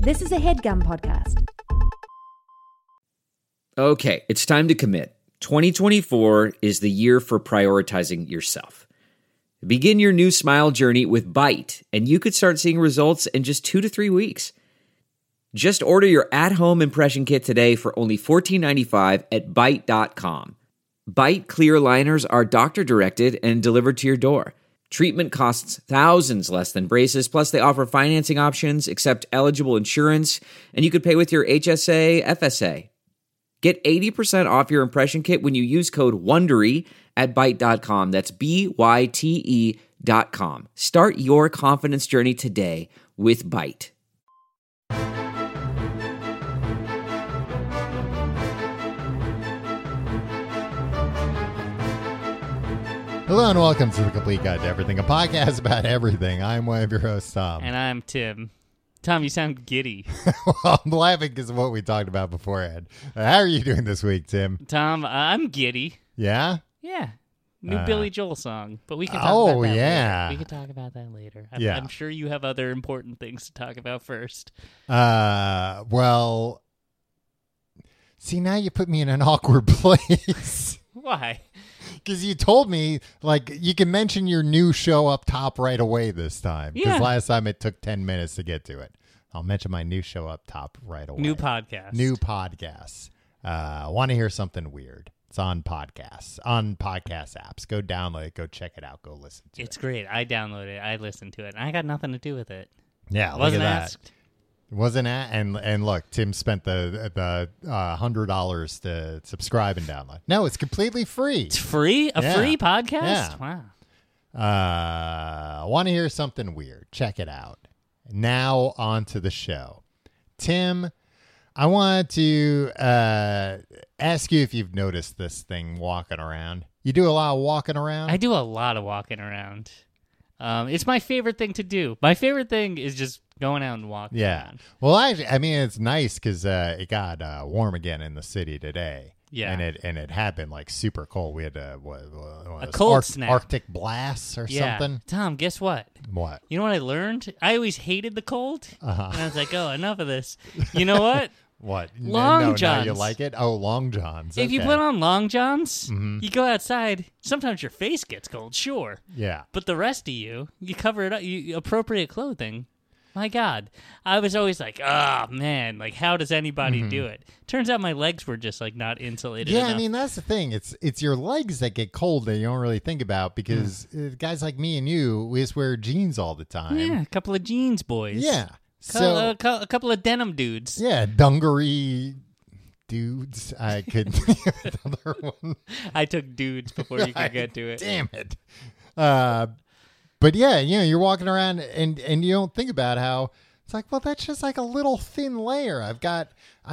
This is a HeadGum podcast. Okay, it's time to commit. 2024 is the year for prioritizing yourself. Begin your new smile journey with Byte, and you could start seeing results in just 2 to 3 weeks. Just order your at-home impression kit today for only $14.95 at Byte.com. Byte clear liners are doctor-directed and delivered to your door. Treatment costs thousands less than braces, plus they offer financing options, accept eligible insurance, and you could pay with your HSA, FSA. Get 80% off your impression kit when you use code WONDERY at Byte.com. That's BYTE.com. Start your confidence journey today with Byte. Hello and welcome to The Complete Guide to Everything, a podcast about everything. I'm one of your hosts, Tom. And I'm Tim. Tom, you sound giddy. Well, I'm laughing because of what we talked about beforehand. How are you doing this week, Tim? Tom, I'm giddy. Yeah? Yeah. New Billy Joel song. But we can talk about that yeah. later. We can talk about that later. Yeah. I'm sure you have other important things to talk about first. Well, see, now you put me in an awkward place. Why? Because you told me, like, you can mention your new show up top right away this time. Because Yeah. last time it took 10 minutes to get to it. I'll mention my new show up top right away. New podcast. New podcasts. Want to hear something weird? It's on podcasts, on podcast apps. Go download it. Go check it out. Go listen to it. It's great. I downloaded it. I listened to it. And I got nothing to do with it. Yeah, look Wasn't at that. asked. Wasn't at and look, Tim spent the $100 to subscribe and download. No, it's completely free. It's free? A Yeah. free podcast? Yeah. Wow. Want to hear something weird? Check it out. Now on to the show. Tim, I wanted to ask you if you've noticed this thing walking around. You do a lot of walking around? I do a lot of walking around. It's my favorite thing to do. My favorite thing is just going out and walking around. Well, I mean, it's nice because it got warm again in the city today. Yeah. And it had been like super cold. We had a cold snap. Arctic blasts or something. Tom, guess what? What? You know what I learned? I always hated the cold. Uh-huh. And I was like, oh, enough of this. You know what? What? Long no, johns. Now you like it? Oh, long johns. If you Okay. put on long johns, Mm-hmm. you go outside. Sometimes your face gets cold, sure. Yeah. But the rest of you cover it up. You appropriate clothing. My God. I was always like, oh, man, like, how does anybody do it? Turns out my legs were just, like, not insulated Yeah, enough. I mean, that's the thing. It's your legs that get cold that you don't really think about because guys like me and you, we just wear jeans all the time. Yeah, a couple of jeans boys. Yeah. So, So, a couple of denim dudes. yeah, dungaree dudes. I could think of another one. I took dudes before you could get to it. Damn it. But yeah, you're walking around and you don't think about how it's like, well, that's just like a little thin layer. I've got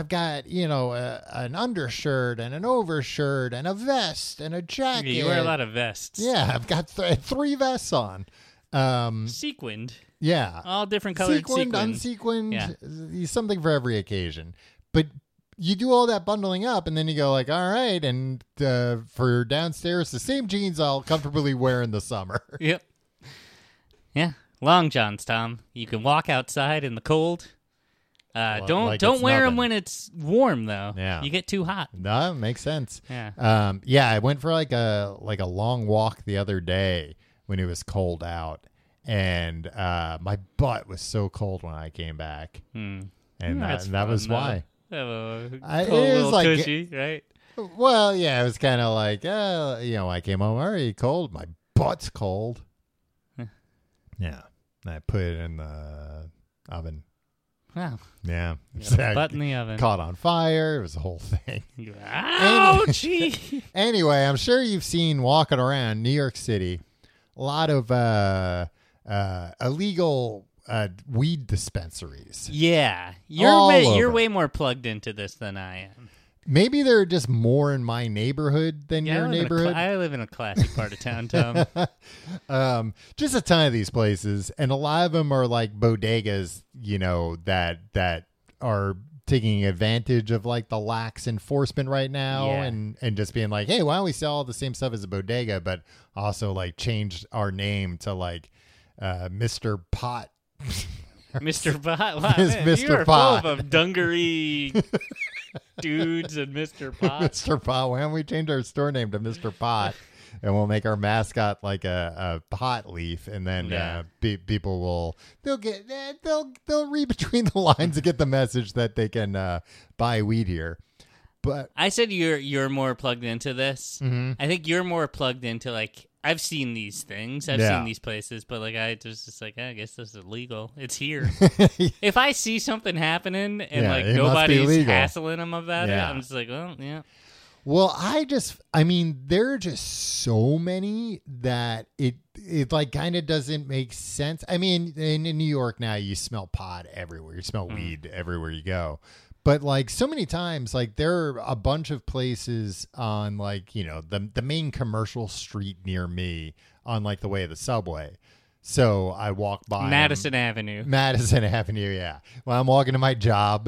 an undershirt and an overshirt and a vest and a jacket. Yeah, you wear a lot of vests. Yeah, I've got 3 vests on. Sequined. Yeah. All different colored Sequined, sequins. unsequined, something for every occasion. But you do all that bundling up, and then you go like, all right, and for downstairs, the same jeans I'll comfortably wear in the summer. Yep. Yeah. Long johns, Tom. You can walk outside in the cold. Don't like it's wear them nothing. when it's warm, though. Yeah. You get too hot. No, it makes sense. Yeah. I went for like a long walk the other day when it was cold out, and my butt was so cold when I came back, and That's that fun, was though. why. Have a It cold is little like- tushy, right? Well, yeah, it was kind of like, I came home, are you cold? My butt's cold. Yeah. And I put it in the oven. Wow. Yeah. Butt in the oven. Caught on fire. It was the whole thing. Ouchie! Anyway, I'm sure you've seen walking around New York City a lot of illegal weed dispensaries. Yeah. All You're over. way more plugged into this than I am. Maybe there are just more in my neighborhood than your neighborhood. I live in a classy part of town, Tom. Just a ton of these places, and a lot of them are like bodegas, that are taking advantage of like the lax enforcement right now, Yeah. and just being like, hey, why don't we sell all the same stuff as a bodega, but also like change our name to like Mr. Pot Mr. Pot. Wow, It's man, Mr. you are Pot. full of Dungaree dudes and Mr. Pot. Mr. Pot. Why don't we change our store name to Mr. Pot? And we'll make our mascot like a pot leaf, and then people will they'll read between the lines to get the message that they can buy weed here. But I said you're more plugged into this. Mhm. I think you're more plugged into, like, I've seen these things. I've Yeah. seen these places, but like I just like, I guess this is legal. It's here. If I see something happening and Yeah, like it must be nobody's legal. hassling them about it, Yeah. I'm just like, well, yeah. Well, I mean, there are just so many that it like kind of doesn't make sense. I mean, in New York now, you smell pot everywhere. You smell weed everywhere you go. But like so many times, like there are a bunch of places on like, you know, the main commercial street near me on like the way of the subway. So I walk by Madison Avenue. Madison Avenue, yeah. When I'm walking to my job,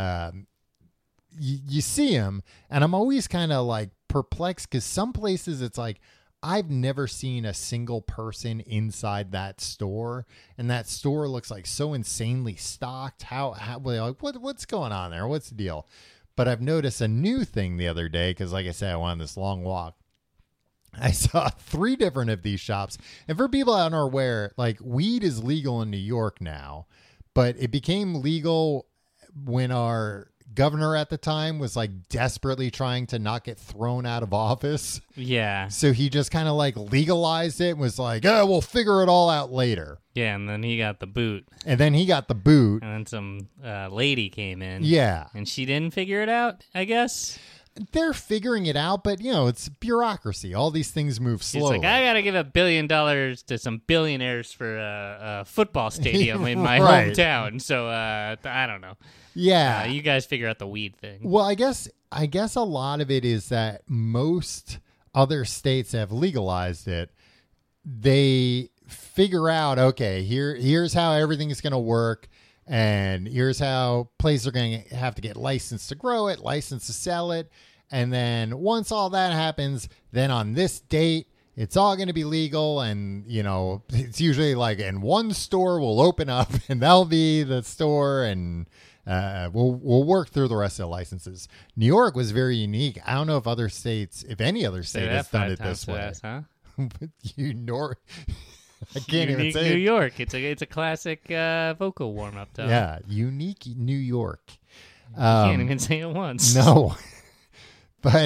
you see them, and I'm always kind of like perplexed because some places it's like I've never seen a single person inside that store, and that store looks like so insanely stocked. How like what's going on there? What's the deal? But I've noticed a new thing the other day because, like I said, I went on this long walk. I saw 3 different of these shops, and for people that aren't aware, like weed is legal in New York now, but it became legal when our governor at the time was like desperately trying to not get thrown out of office. Yeah. So he just kind of like legalized it and was like, oh, we'll figure it all out later. Yeah, and then he got the boot. And then he got the boot. And then some lady came in. Yeah. And she didn't figure it out, I guess. They're figuring it out, but, you know, it's bureaucracy. All these things move She's slowly. like, I got to give $1 billion to some billionaires for a football stadium in my Right. hometown. So, I don't know. Yeah. You guys figure out the weed thing. Well, I guess a lot of it is that most other states have legalized it. They figure out, okay, here's how everything's going to work, and here's how places are going to have to get licensed to grow it, licensed to sell it, and then once all that happens, then on this date, it's all going to be legal, and, you know, it's usually like, and one store will open up, and that'll be the store, and we'll work through the rest of the licenses. New York was very unique. I don't know if other states, if any other state has done it this way. Fast, huh? I can't even Unique say New it. York. It's a classic vocal warm up. Yeah, unique New York. Can't even say it once. No, but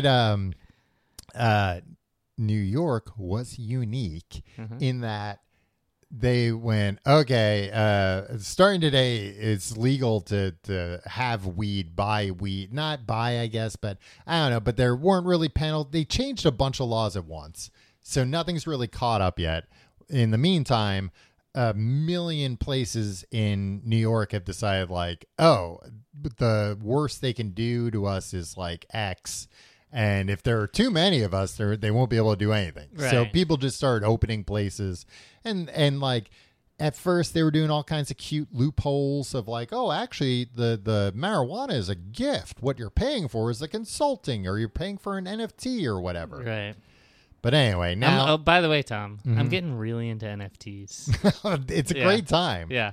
New York was unique in that they went, okay, starting today, it's legal to have weed, buy weed, not buy, I guess, but I don't know, but there weren't really penalties. They changed a bunch of laws at once. So nothing's really caught up yet. In the meantime, 1 million places in New York have decided like, oh, the worst they can do to us is like X. And if there are too many of us, they won't be able to do anything. Right. So people just started opening places. And like at first they were doing all kinds of cute loopholes of like, oh, actually the marijuana is a gift. What you're paying for is the consulting, or you're paying for an NFT or whatever. Right. But anyway, now Oh, by the way, Tom, I'm getting really into NFTs. it's a Yeah. great time. Yeah.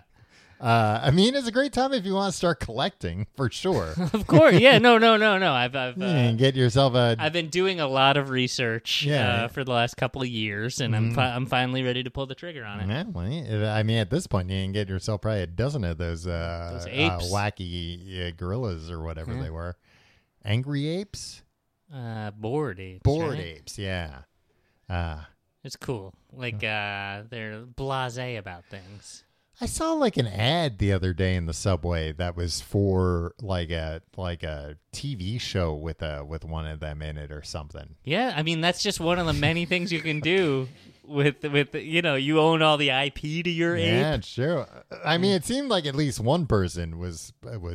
I mean, it's a great time if you want to start collecting, for sure. Of course. Yeah. No. I've And get yourself a. I've been doing a lot of research Yeah. for the last couple of years, and I'm finally ready to pull the trigger on it. Yeah, well, I mean, at this point, you can get yourself probably a dozen of those apes. wacky gorillas or whatever they were. Angry apes? Bored apes. Bored right? apes, yeah. It's cool. Like they're blasé about things. I saw like an ad the other day in the subway that was for like a TV show with one of them in it or something. Yeah, I mean that's just one of the many things you can do with you own all the IP to your Yeah, ape. it's true. I mean, it seemed like at least one person was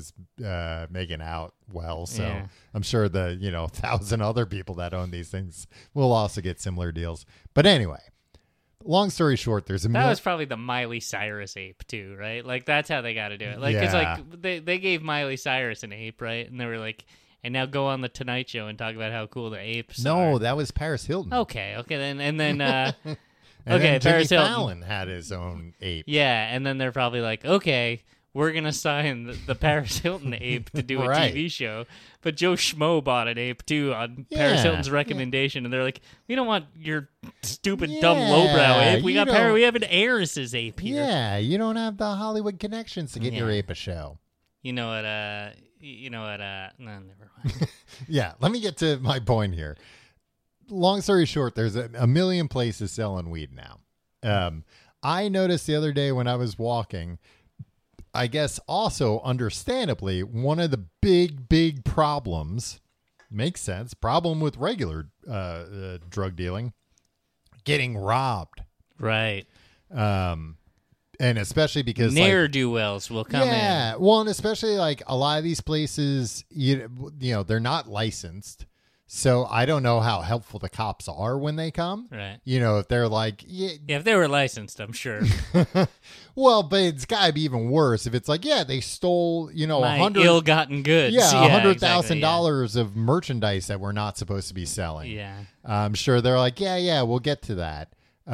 making out well, so Yeah. I'm sure the 1,000 other people that own these things will also get similar deals. But anyway, long story short, there's a That was probably the Miley Cyrus ape too, right? Like that's how they got to do it. Like it's Yeah. like they gave Miley Cyrus an ape, right? And they were like, and now go on the Tonight Show and talk about how cool the apes no, are. that was Paris Hilton. Okay, then And okay, then Jimmy Paris Hilton. Fallon had his own ape. Yeah, and then they're probably like, okay, we're going to sign the Paris Hilton ape to do a Right. TV show. But Joe Schmo bought an ape, too, on Paris Hilton's recommendation. And they're like, we don't want your stupid, dumb, lowbrow ape. We have an heiress's ape here. Yeah, you don't have the Hollywood connections to get your ape a show. You know what, no, never mind. Yeah, let me get to my point here. Long story short, there's a million places selling weed now. I noticed the other day when I was walking, I guess also understandably, one of the big problems, makes sense, problem with regular drug dealing, getting robbed. Right. And especially because ne'er-do-wells will come in. Yeah, well, and especially like a lot of these places, you know, they're not licensed. So I don't know how helpful the cops are when they come. Right. You know, if they're like, yeah, if they were licensed, I'm sure. well, but it's got to be even worse if it's like, yeah, they stole, you know, My ill-gotten goods. Yeah, $100,000 exactly, of merchandise that we're not supposed to be selling. Yeah. I'm sure they're like, yeah, we'll get to that.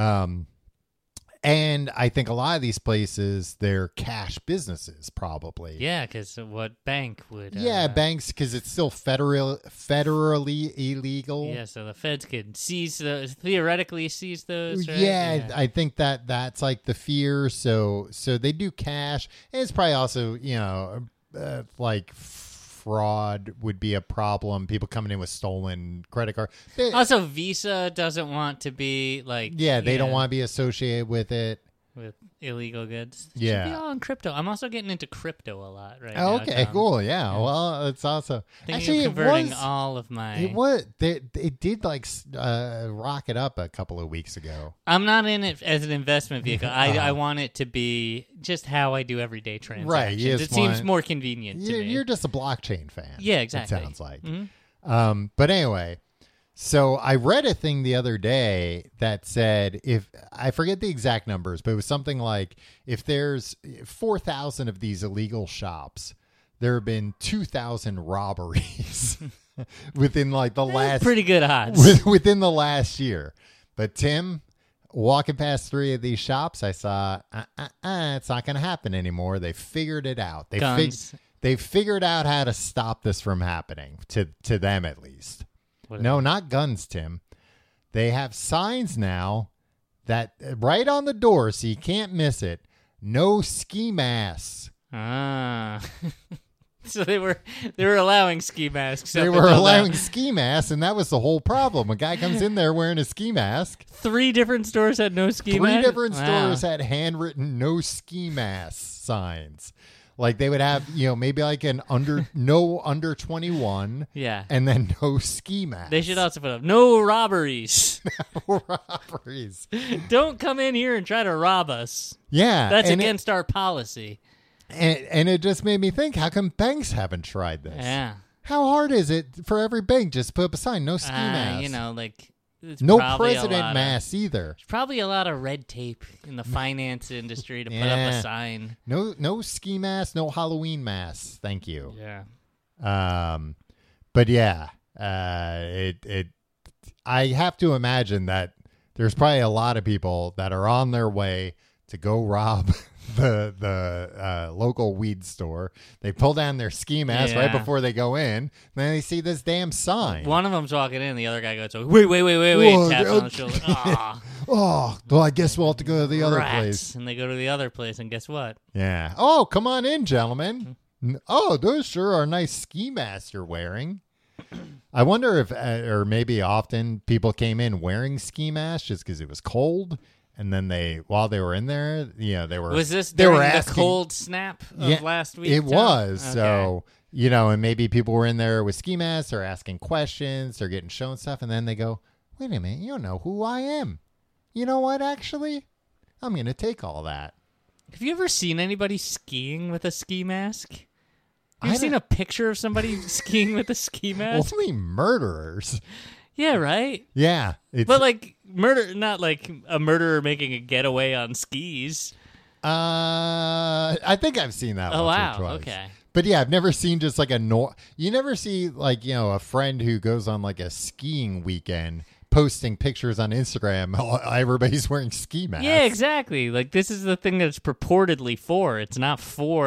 And I think a lot of these places, they're cash businesses, probably. Yeah, because what bank would... banks, because it's still federally illegal. Yeah, so the feds could theoretically seize those, right? Yeah, I think that's like the fear. So they do cash. And it's probably also, you know, like fraud would be a problem. People coming in with stolen credit card. Also, Visa doesn't want to be like... Yeah, they don't want to be associated with it. With illegal goods. It Yeah. should be all in crypto. I'm also getting into crypto a lot right Oh, now. okay, Tom. cool. Yeah, well, it's also... Thinking of converting all of my... It did like rocket up a couple of weeks ago. I'm not in it as an investment vehicle. I want it to be just how I do everyday transactions. Right. It seems more convenient to me. You're just a blockchain fan. Yeah, exactly. It sounds like. Mm-hmm. But anyway, so I read a thing the other day that said, if I forget the exact numbers, but it was something like if there's 4,000 of these illegal shops, there have been 2,000 robberies within like the last pretty good odds within the last year. But Tim, walking past 3 of these shops, I saw it's not going to happen anymore. They figured it out. They figured out how to stop this from happening, to them at least. No, not guns, Tim. They have signs now that right on the door, so you can't miss it. No ski masks. So they were allowing ski masks. They were allowing ski masks, and that was the whole problem. A guy comes in there wearing a ski mask. 3 different stores had no ski masks? 3 different stores had handwritten no ski mask signs. Like they would have, you know, maybe like an under 21. Yeah. And then no ski mask. They should also put up no robberies. No robberies. Don't come in here and try to rob us. Yeah. That's against our policy. And it just made me think, how come banks haven't tried this? Yeah. How hard is it for every bank just to put up a sign, no ski mask? You know, like... No president masks either. There's probably a lot of red tape in the finance industry to put up a sign. No ski masks, no Halloween masks. Thank you. Yeah. But yeah, I have to imagine that there's probably a lot of people that are on their way to go rob the local weed store. They pull down their ski mask right before they go in. And then they see this damn sign. One of them's walking in. The other guy goes, wait. Whoa, taps on the shoulder. Oh, well, I guess we'll have to go to the other Rats. place. And they go to the other place, and guess what? Yeah. Oh, come on in, gentlemen. Oh, those sure are nice ski masks you're wearing. I wonder if, or maybe often people came in wearing ski masks just because it was cold. And then while they were in there, you know, they were. Was this they during were the asking, cold snap of last week? It Tom? was. Okay. So, you know, and maybe people were in there with ski masks, they're asking questions, they're getting shown stuff. And then they go, wait a minute, you don't know who I am. You know what, actually? I'm going to take all that. Have you ever seen anybody skiing with a ski mask? Have you seen a picture of somebody skiing with a ski mask? Only murderers. Yeah, right? Yeah. But like murder, not like a murderer making a getaway on skis. I think I've seen that Oh, once wow. or twice. Okay. But yeah, I've never seen just like you never see like, you know, a friend who goes on like a skiing weekend posting pictures on Instagram, everybody's wearing ski masks. Yeah, exactly. Like, this is the thing that it's purportedly for. It's not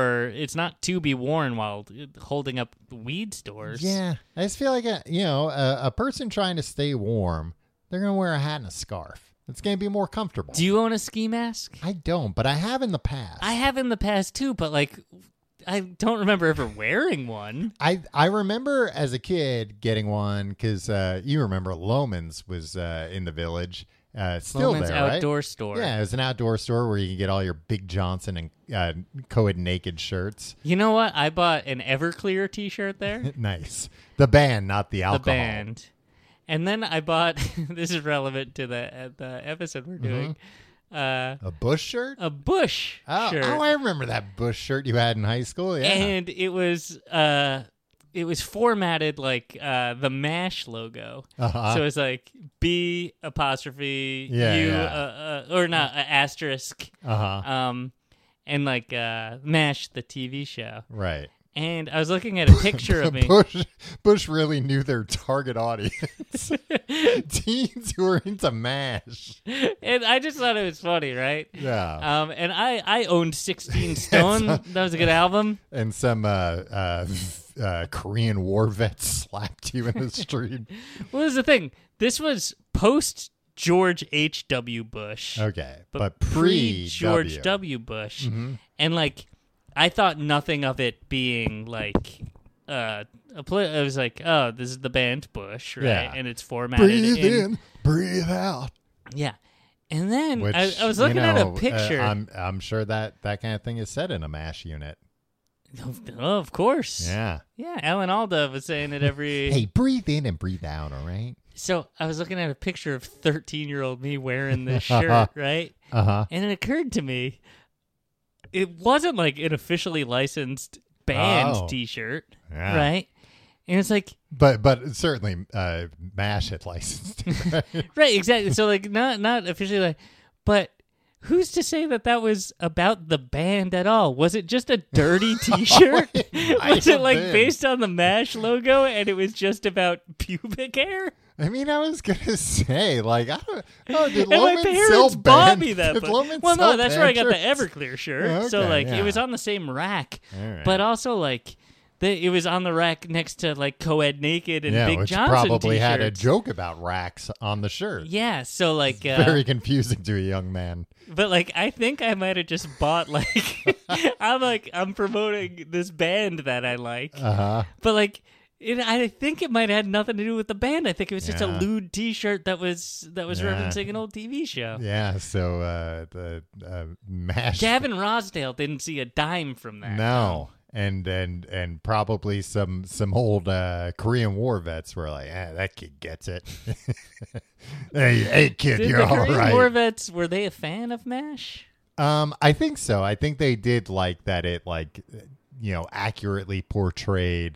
to be worn while holding up weed stores. Yeah, I just feel like a person trying to stay warm, they're gonna wear a hat and a scarf. It's gonna be more comfortable. Do you own a ski mask? I don't, but I have in the past. I have in the past too, but like, I don't remember ever wearing one. I remember as a kid getting one because you remember Loman's was in the village. Still Loman's there, right? outdoor store. Yeah, it was an outdoor store where you can get all your Big Johnson and co-ed naked shirts. You know what? I bought an Everclear T-shirt there. Nice. The band, not the alcohol. The band. And then I bought, this is relevant to the episode we're doing, A Bush shirt? a Bush shirt. Oh, I remember that Bush shirt you had in high school. Yeah. And it was formatted like the MASH logo. Uh-huh. So it's like B apostrophe Yeah, U yeah. or not asterisk Uh-huh. and like MASH the TV show. Right. And I was looking at a picture of me. Bush really knew their target audience. Teens who are into MASH. And I just thought it was funny, right? Yeah. And I owned 16 Stone. That was a good album. And some Korean war vets slapped you in the street. Well, this is the thing. This was post George H.W. Bush. Okay. But pre George W. Bush. Mm-hmm. And like, I thought nothing of it being like I was like, oh, this is the band Bush, right? Yeah. And it's formatted Breathe in, breathe out. Yeah. And then Which, I was looking at a picture. I'm sure that kind of thing is said in a MASH unit. Oh, of course. Yeah. Yeah, Alan Alda was saying it every... Hey, breathe in and breathe out, all right? So I was looking at a picture of 13-year-old me wearing this shirt, right? Uh-huh. And it occurred to me, it wasn't like an officially licensed band T-shirt, Yeah. right? And it's like... But certainly MASH had licensed it, right? Right, exactly. So like not officially like... But who's to say that was about the band at all? Was it just a dirty T-shirt? Was it like based on the MASH logo and it was just about pubic hair? I mean, I was gonna say, like, I don't know. Did And my Loman parents sell bought band? me that. Did Loman Well, sell no, that's where I got the band shirts? Everclear shirt. So Okay, like yeah. it was on the same rack, All right. but also like it was on the rack next to like co-ed naked and Yeah, Big which Johnson probably t-shirts. had a joke about racks on the shirt. Yeah, so like Very confusing to a young man. but like I think I might have just bought like I'm promoting this band that I like, Uh-huh. but like. I think it might have had nothing to do with the band. I think it was just a Yeah. lewd T-shirt that was Yeah. referencing an old TV show. Yeah, so the MASH. Gavin Rosdale didn't see a dime from that. No. And probably some old Korean War vets were like, that kid gets it. hey kid, Did you're the all Korean right. War vets, were they a fan of MASH? I think so. I think they did like that. It accurately portrayed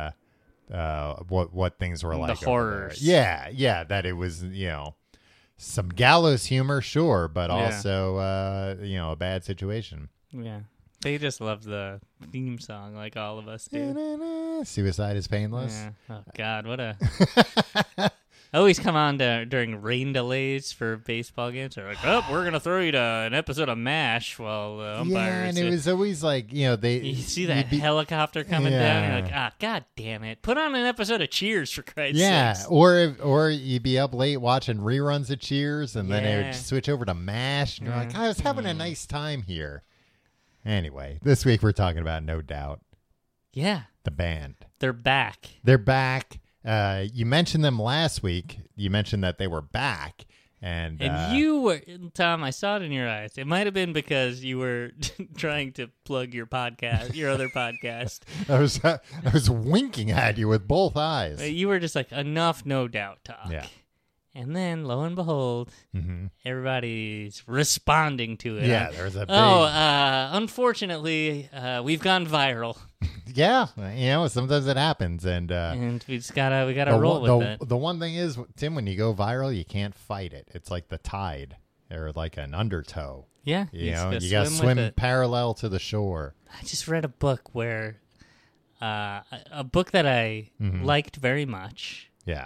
what things were like. The horrors. Yeah. That it was some gallows humor, sure, but Yeah. also a bad situation. Yeah. They just love the theme song like all of us do. Suicide is painless. Yeah. Oh, God, what a... I always come on during rain delays for baseball games. They're like, oh, we're going to throw you to an episode of MASH while umpires... Yeah, and it was always like, they... You see that helicopter coming down, you're like, God damn it. Put on an episode of Cheers, for Christ's sakes. or you'd be up late watching reruns of Cheers, and then it would Yeah. switch over to MASH, and you're like, I was having a nice time here. Anyway, this week we're talking about No Doubt, Yeah. the band. They're back. They're back. You mentioned them last week. You mentioned that they were back. And you were, Tom, I saw it in your eyes. It might have been because you were trying to plug your podcast, your other podcast. I was winking at you with both eyes. You were just like, enough No Doubt talk. Yeah. And then, lo and behold, Mm-hmm. everybody's responding to it. Yeah, there's a big... Unfortunately, we've gone viral. Yeah, sometimes it happens. And We gotta roll with it. The one thing is, Tim, when you go viral, you can't fight it. It's like the tide or like an undertow. Yeah. You just got to with swim it. parallel to the shore. I just read a book where, a book that I liked very much. Yeah.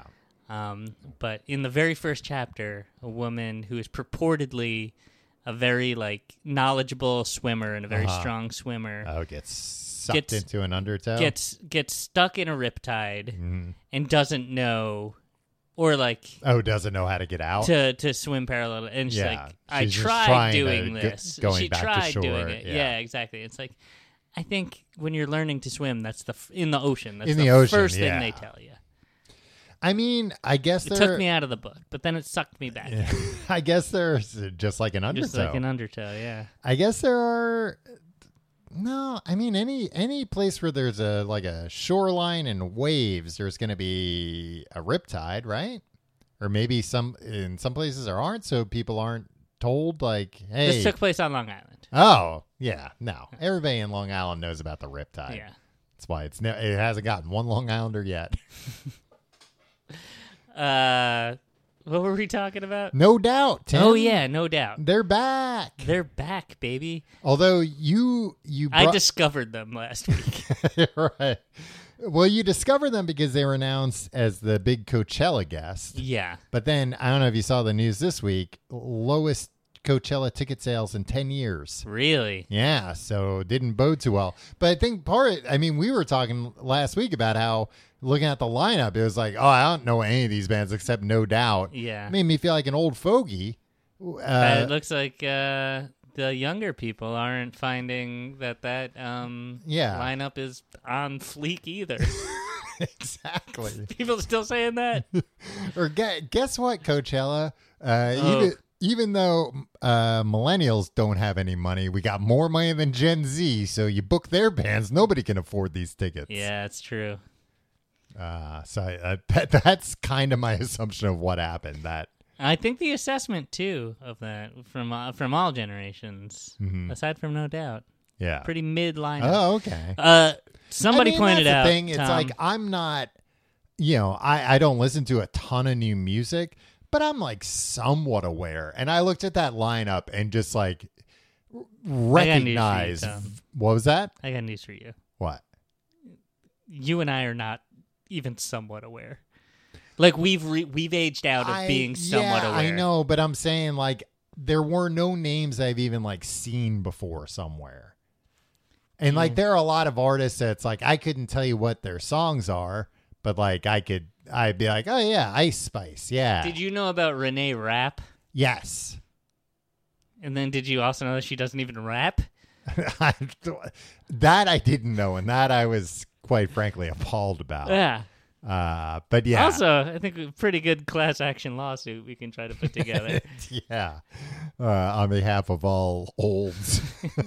But in the very first chapter, a woman who is purportedly a very knowledgeable swimmer and a very strong swimmer gets sucked into an undertow. Gets stuck in a riptide and doesn't know, or doesn't know how to get out to swim parallel. And she's I she's tried doing this. Going she back tried to shore. doing it. Yeah, exactly. It's I think when you're learning to swim, that's in the ocean. That's first thing they tell you. I mean, I guess it took me out of the book, but then it sucked me back. Yeah. I guess there's just like an undertow. Just like an undertow, yeah. I guess there are. No, I mean any place where there's a shoreline and waves, there's going to be a riptide, right? Or maybe in some places there aren't, so people aren't told hey. This took place on Long Island. Oh yeah, no, everybody in Long Island knows about the riptide. Yeah, that's why it hasn't gotten one Long Islander yet. What were we talking about? No Doubt, Tim. Oh yeah, No Doubt. They're back. They're back, baby. Although I discovered them last week. Right. Well, you discovered them because they were announced as the big Coachella guest. Yeah. But then, I don't know if you saw the news this week, lowest Coachella ticket sales in 10 years. Really? Yeah, so it didn't bode too well. But I think we were talking last week about how looking at the lineup, it was I don't know any of these bands except No Doubt. Yeah. It made me feel like an old fogey. It looks like the younger people aren't finding that lineup is on fleek either. Exactly. People still saying that? Or guess what, Coachella? Even though millennials don't have any money, we got more money than Gen Z, so you book their bands, nobody can afford these tickets. Yeah, it's true. So that's kind of my assumption of what happened. That I think the assessment too of that from all generations, aside from No Doubt, pretty mid lineup. Oh, okay. Somebody pointed that's out. The thing. It's Tom, I'm not. I don't listen to a ton of new music, but I'm somewhat aware. And I looked at that lineup and just recognized. What was that? I got news for you. What? You and I are not even somewhat aware. We've aged out of being somewhat aware. I know, but I'm saying there were no names I've even seen before somewhere. And there are a lot of artists that's I couldn't tell you what their songs are, but I'd be oh yeah, Ice Spice, yeah. Did you know about Renee Rapp? Yes. And then did you also know that she doesn't even rap? That I didn't know, and that I was quite frankly appalled about. Yeah. But yeah. Also, I think a pretty good class action lawsuit we can try to put together. Yeah. On behalf of all olds.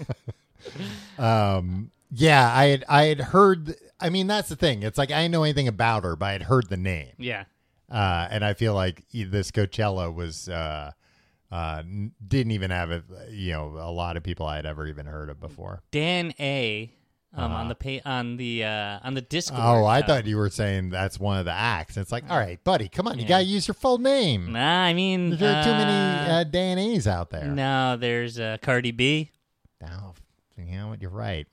Yeah, I had heard. I mean, that's the thing. It's I didn't know anything about her, but I had heard the name. Yeah. And I feel like this Coachella was didn't even have a lot of people I had ever even heard of before. Dan A. On the Discord. Oh, I thought you were saying that's one of the acts. It's all right, buddy, come on, you gotta use your full name. Nah, I mean, there are too many Dan A's out there. No, there's Cardi B. No, you're right.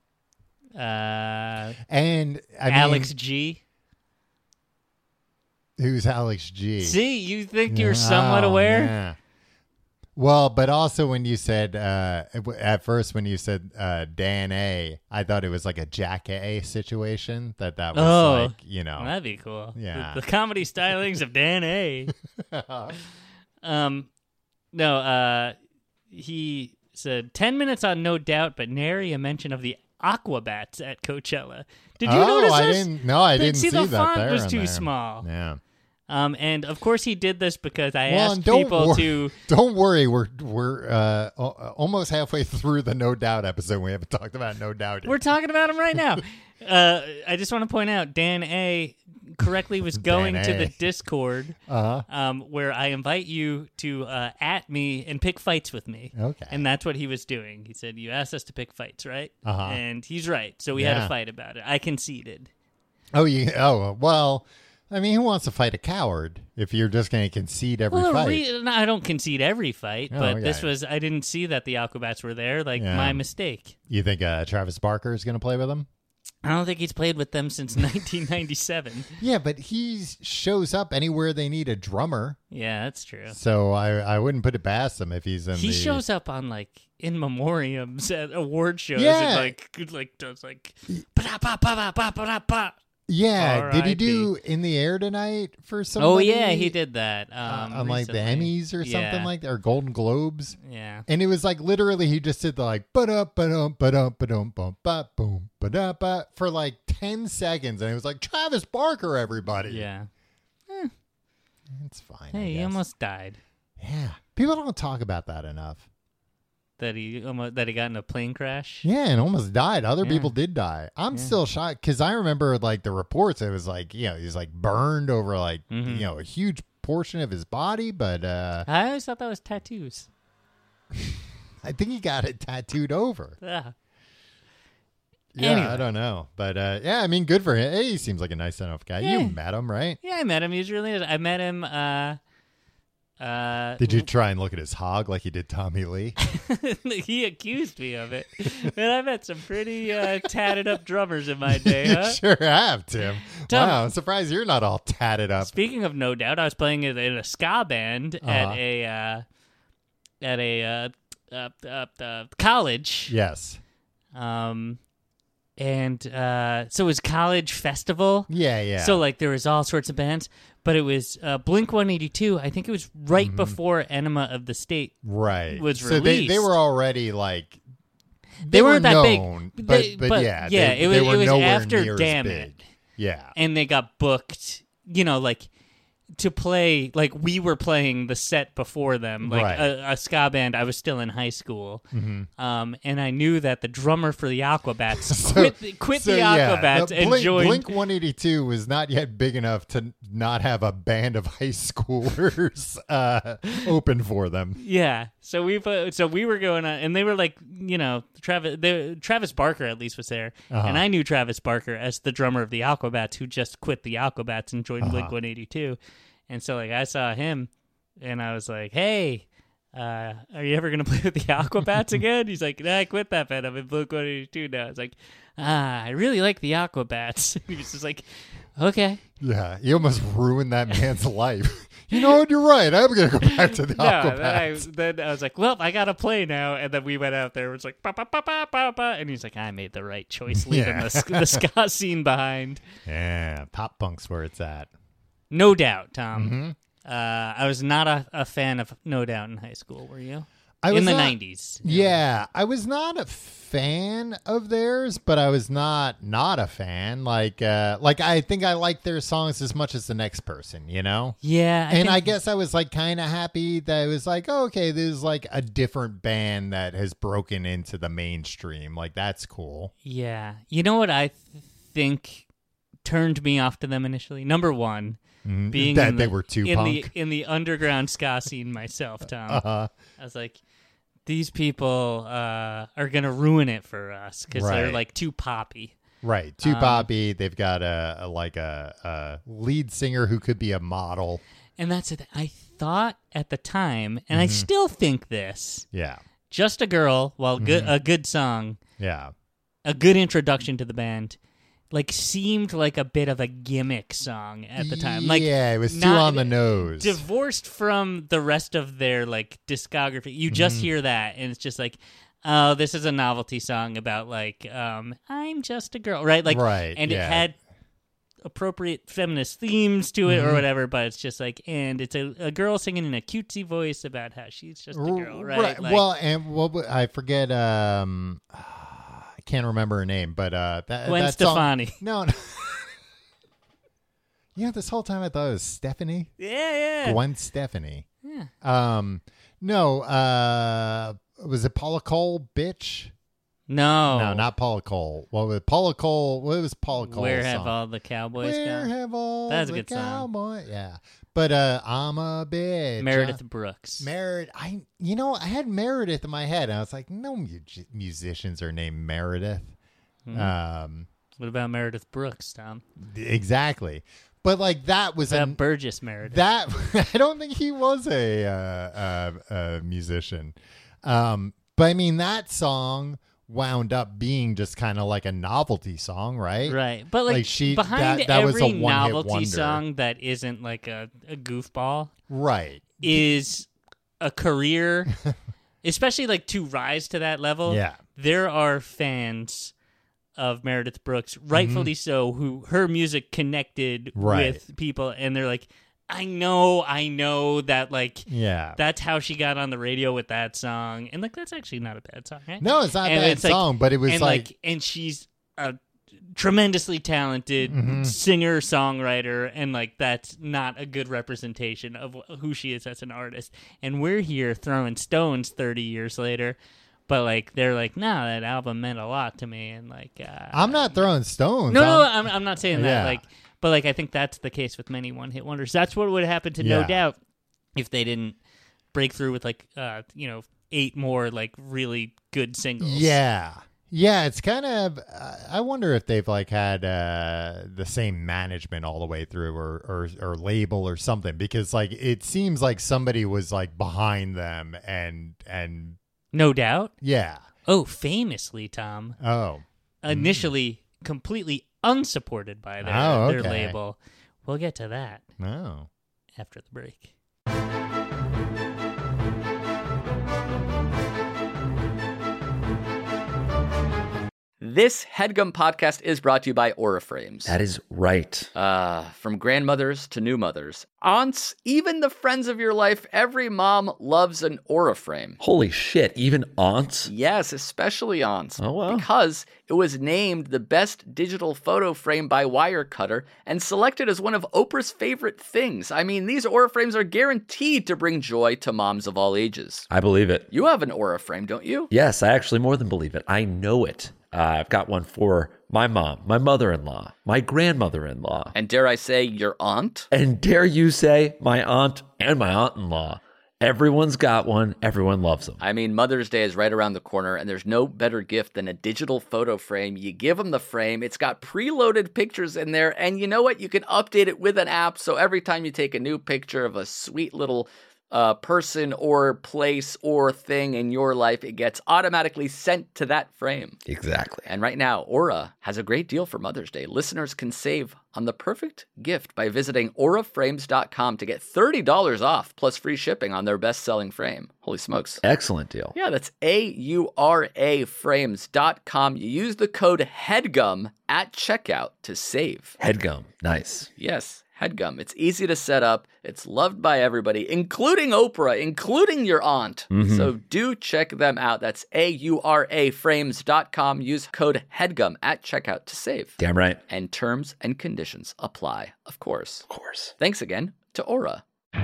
And Alex G. Who's Alex G? See, you think you're somewhat aware? Yeah. Well, but also when you said at first when you said Dan A, I thought it was a Jack A situation. That was well, that'd be cool. Yeah, the comedy stylings of Dan A. No, he said 10 minutes on No Doubt, but nary a mention of the Aquabats at Coachella. Did you notice this? I didn't see the that. font was too small. Yeah. And of course he did this because I asked people to. Don't worry, we're almost halfway through the No Doubt episode. We haven't talked about No Doubt yet. We're talking about him right now. I just want to point out Dan A. correctly was going to the Discord, where I invite you to at me and pick fights with me. Okay, and that's what he was doing. He said, "You asked us to pick fights, right?" And he's right. So we had a fight about it. I conceded. Oh, well. I mean, who wants to fight a coward if you're just going to concede every fight? I don't concede every fight, but this was, I didn't see that the Aquabats were there. My mistake. You think Travis Barker is going to play with them? I don't think he's played with them since 1997. Yeah, but he shows up anywhere they need a drummer. Yeah, that's true. So I wouldn't put it past him if he's in He shows up on like in memoriams at award shows Yeah. and like does like ba-da-ba-ba-ba-ba-ba-ba. Yeah, did he R.I.P. do In the Air Tonight for somebody? Oh yeah, he did that. On like the recently. Emmys or something Yeah. like that, or Golden Globes. Yeah. And it was like literally he just did the like ba-da-ba-dum, ba-dum, bum, ba, boom, ba-da-ba for like 10 seconds. And it was like Travis Barker, everybody. Yeah. It's fine. Hey, he almost died. Yeah. People don't talk about that enough. That he got in a plane crash. Yeah, and almost died. Other Yeah. people did die. I'm still shocked because I remember like the reports. It was like, you know, he's like burned over like, Mm-hmm. you know, a huge portion of his body. But I always thought that was tattoos. I think he got it tattooed over. Yeah. Yeah, Anyway. I don't know. But yeah, I mean, good for him. He seems like a nice enough guy. Yeah. You met him, right? Yeah, I met him. He was really nice. I met him. Did you try and look at his hog like he did Tommy Lee? He accused me of it. Man, I met some pretty tatted up drummers in my day, huh? You sure have, Tim. Tom- Wow, I'm surprised you're not all tatted up. Speaking of No Doubt, I was playing in a ska band at a college. Yes. And so it was college festival. Yeah, yeah. So like there was all sorts of bands, but it was Blink 182. I think it was right before Enema of the State. right. was so they released. were already like They weren't that known, big, but yeah, it they was, were it was nowhere after near as Damn big. It, Yeah. and they got booked. You know, like to play. Like we were playing the set before them, like Right. a ska band. I was still in high school, and I knew that the drummer for the Aquabats quit the Aquabats and joined. Blink 182 was not yet big enough to not have a band of high schoolers open for them. Yeah, so we were going on, and they were like, you know, Travis Barker at least was there, and I knew Travis Barker as the drummer of the Aquabats, who just quit the Aquabats and joined Blink 182, and so like I saw him, and I was like, hey. Are you ever gonna play with the Aquabats again? He's like, nah, I quit that band. I'm in Blink 182 now. It's like, I really like the Aquabats. He was just like, okay. Yeah, you almost ruined that man's life. You know what? You're right. I'm going to go back to the No, Aquabats. then I was like, well, I gotta play now. And then we went out there. It was like, ba ba ba ba ba ba, and he's like, I made the right choice, leaving Yeah. the ska scene behind. Yeah, pop punk's where it's at. No Doubt, Tom. Mm-hmm. I was not a fan of No Doubt in high school. Were you? I was in the not- 90s. Yeah, I was not a fan of theirs, but I was not a fan. Like I think I like their songs as much as the next person, you know? Yeah. I guess I was like kind of happy that it was like, oh, okay, there's like a different band that has broken into the mainstream. Like that's cool. Yeah. You know what I think turned me off to them initially? Number one, being That in they were too punk. in the underground ska scene myself, Tom. Uh-huh. I was like, these people are gonna ruin it for us because they're Right. like too poppy. Right, too poppy. They've got a lead singer who could be a model. And that's it. I thought at the time, and Mm-hmm. I still think this. Yeah, Just a Girl, while Mm-hmm. a good song, yeah, a good introduction to the band, like seemed like a bit of a gimmick song at the time. Like yeah, it was too not- on the nose. divorced from the rest of their like discography. You Mm-hmm. just hear that, and it's just like, oh, this is a novelty song about like, I'm just a girl, right? Like, Right, and yeah. it had appropriate feminist themes to it or whatever, but it's just like, and it's a girl singing in a cutesy voice about how she's just a girl, right? Like, well, and I forget. I can't remember her name, but Gwen that Stefani. Song, no. You know, this whole time I thought it was Stephanie. yeah. Gwen Stefani. Yeah. No. Was it Paula Cole? Bitch. No, No, not Paula Cole. What was Paula Cole? What was Paula Cole's Where have song? all the cowboys Where gone? have all That's a the good song. cowboy? Yeah, but I'm a bitch. Meredith Brooks. Meredith. I had Meredith in my head, and I was like, no musicians are named Meredith. What about Meredith Brooks, Tom? Exactly, but like that was About Burgess Meredith. that. I don't think he was a musician. But I mean, that song wound up being just kind of like a novelty song, right? Right. But like she behind that was a every one-hit novelty wonder. song that isn't like a goofball Right. is a career, especially like to rise to that level. Yeah. There are fans of Meredith Brooks, rightfully so, who her music connected Right. with people, and they're like, I know that, like, Yeah. that's how she got on the radio with that song, and like that's actually not a bad song, right? No, it's not a And bad it's like- song, but it was and like and she's a tremendously talented Mm-hmm. singer songwriter, and like that's not a good representation of who she is as an artist. And we're here throwing stones 30 years later, but like they're like, nah, that album meant a lot to me, and like I'm not throwing stones. no, I'm- I'm not saying that. Yeah. Like, but like I think that's the case with many one-hit wonders. That's what would happen to No Yeah. Doubt if they didn't break through with like 8 more like really good singles. Yeah. Yeah, it's kind of. I wonder if they've like had the same management all the way through, or label or something, because like it seems like somebody was like behind them, and No Doubt. yeah. Oh, famously, Tom. Oh, Initially completely unsupported by their, Oh, their okay. label. We'll get to that no. after the break. This HeadGum podcast is brought to you by Aura Frames. That is right. From grandmothers to new mothers, aunts, even the friends of your life, every mom loves an Aura frame. Holy shit, even aunts? Yes, especially aunts. Oh, wow. Because it was named the best digital photo frame by Wirecutter and selected as one of Oprah's favorite things. I mean, these Aura frames are guaranteed to bring joy to moms of all ages. I believe it. You have an Aura frame, don't you? Yes, I actually more than believe it. I know it. I've got one for my mom, my mother-in-law, my grandmother-in-law, And dare I say, your aunt? and dare you say my aunt and my aunt-in-law. Everyone's got one. Everyone loves them. I mean, Mother's Day is right around the corner, and there's no better gift than a digital photo frame. You give them the frame, it's got preloaded pictures in there, and you know what? You can update it with an app, so every time you take a new picture of a sweet little person or place or thing in your life, it gets automatically sent to that frame. Exactly. And right now, Aura has a great deal for Mother's Day. Listeners can save on the perfect gift by visiting auraframes.com to get $30 off plus free shipping on their best-selling frame. Holy smokes. Excellent deal. Yeah, that's auraframes.com. You use the code HEADGUM at checkout to save. Headgum. Nice. Yes, HEADGUM. It's easy to set up. It's loved by everybody, including Oprah, including your aunt. So do check them out. That's auraframes.com. Use code HEADGUM at checkout to save. Damn right. And terms and conditions apply, of course. Of course. Thanks again to Aura.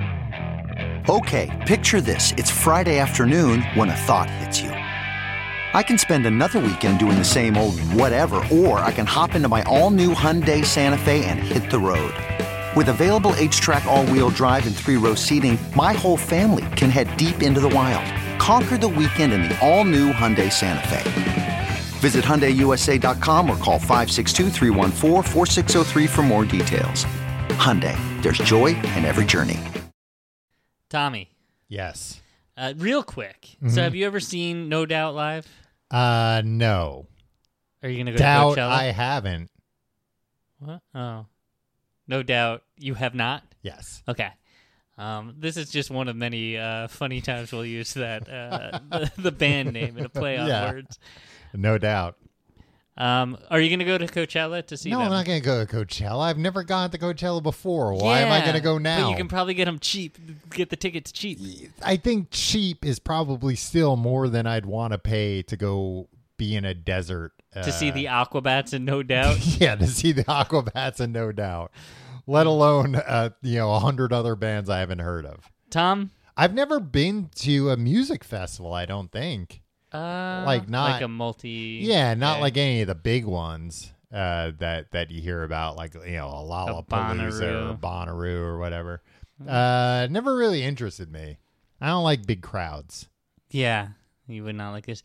Okay, picture this. It's Friday afternoon when a thought hits you. I can spend another weekend doing the same old whatever, or I can hop into my all-new Hyundai Santa Fe and hit the road. With available H-Track all-wheel drive and 3-row seating, my whole family can head deep into the wild. Conquer the weekend in the all-new Hyundai Santa Fe. Visit HyundaiUSA.com or call 562-314-4603 for more details. Hyundai, there's joy in every journey. Tommy, Yes. real quick. So have you ever seen No Doubt live? No. Are you gonna go Doubt to Coachella? I haven't. What? Oh, No Doubt you have not. Yes. Okay. This is just one of many funny times we'll use that the band name in a play on Yeah. words. No doubt. Are you going to go to Coachella to see No, them? I'm not going to go to Coachella. I've never gone to Coachella before. Why am I Yeah, going to go now? But you can probably get them cheap. Get the tickets cheap. I think cheap is probably still more than I'd want to pay to go be in a desert. To see the Aquabats and No Doubt. Yeah, to see the Aquabats and No Doubt. Let alone, 100 other bands I haven't heard of. Tom? I've never been to a music festival, I don't think. Like a multi. Yeah, not okay. like any of the big ones that you hear about, like, a Lollapalooza or Bonnaroo or whatever. Never really interested me. I don't like big crowds. Yeah, you would not like this.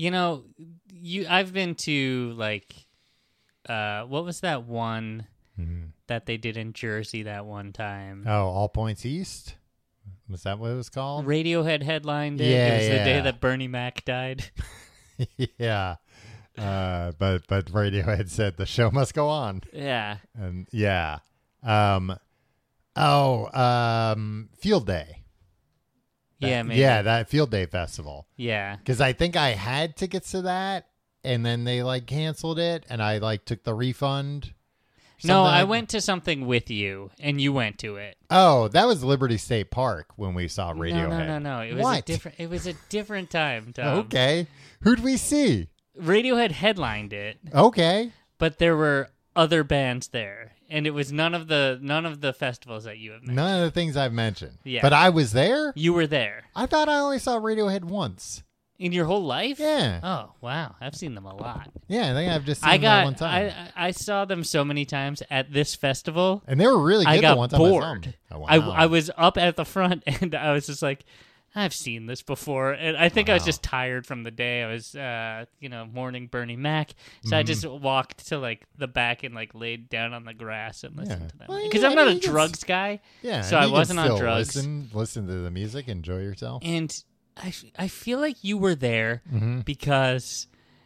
I've been to what was that one that they did in Jersey that one time? Oh, All Points East? Was that what it was called? Radiohead headlined it. Yeah, It was the day yeah. that Bernie Mac died. Yeah. But Radiohead said the show must go on. Yeah. And yeah. Field Day. Yeah, maybe. Yeah, that Field Day festival. Yeah. Because I think I had tickets to that, and then they like canceled it, and I like took the refund. No, I Something. went to something with you, and you went to it. Oh, that was Liberty State Park when we saw Radiohead. No. It was What? a different. It was a different time, Tom. Okay. Who'd we see? Radiohead headlined it, Okay. but there were other bands there, and it was none of the festivals that you have mentioned. None of the things I've mentioned. Yeah. But I was there? You were there I thought I only saw Radiohead once. in your whole life. Yeah. Oh wow, I've seen them a lot. Yeah, I think I've just seen them one time. I saw them so many times at this festival. And they were really good I got the one time I saw bored. them. Oh, wow. I was up at the front, and I was just like, I've seen this before, and I think I was just tired from the day. I was, mourning Bernie Mac, so I just walked to like the back and like laid down on the grass and listened to them Well, because yeah, I'm not I a mean, you can drugs guy. Yeah, so and I you can wasn't on still drugs. Listen to the music, enjoy yourself. And I feel like you were there because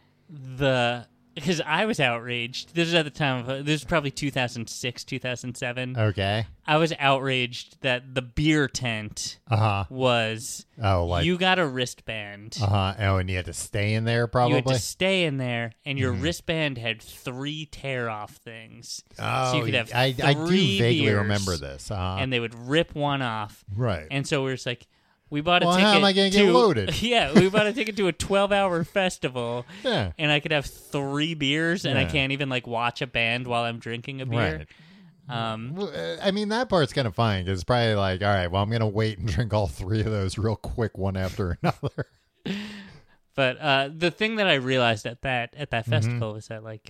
I was outraged. This is at the time of this is probably 2006, 2007. Okay. I was outraged that the beer tent was you got a wristband. Oh, and you had to stay in there probably. You had to stay in there, and your wristband had 3 tear-off things. Oh, so you could have I do 3 vaguely beers, remember this. and they would rip one off. Right. And so we're just like, we bought a Well, ticket. how am I gonna get loaded? Yeah, we bought a ticket to a 12-hour festival. Yeah. And I could have 3 beers, and I Yeah. can't even like watch a band while I'm drinking a beer. Right. Well, I mean, that part's kind of fine because it's probably like, all right, well, I'm going to wait and drink all 3 of those real quick, one after another. But the thing that I realized at that festival was that like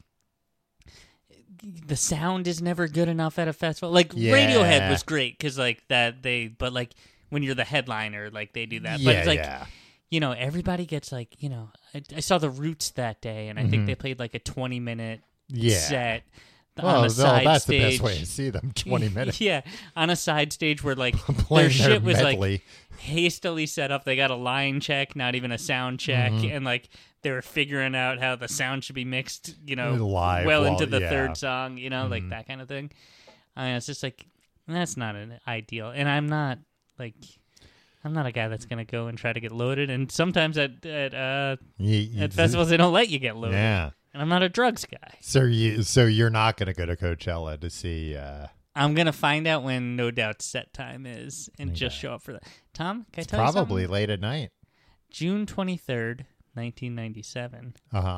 the sound is never good enough at a festival. Like Yeah. Radiohead was great because like but like when you're the headliner, like they do that. But it's like everybody gets like I saw the Roots that day, and I think they played like a 20-minute set. Well, on a side that's stage. the best way to see them, 20 minutes. Yeah, on a side stage where like their Playing their shit was medley. like hastily set up. They got a line check, not even a sound check, and like they were figuring out how the sound should be mixed, Live well while- into the yeah. third song, like that kind of thing. It's just like that's not an ideal, and I'm not a guy that's gonna go and try to get loaded. And sometimes at festivals they don't let you get loaded. Yeah. And I'm not a drugs guy. So you're not going to go to Coachella to see. I'm gonna find out when No Doubt's set time is and just show up for that. Tom, can I tell you Probably something? late at night. June 23rd, 1997.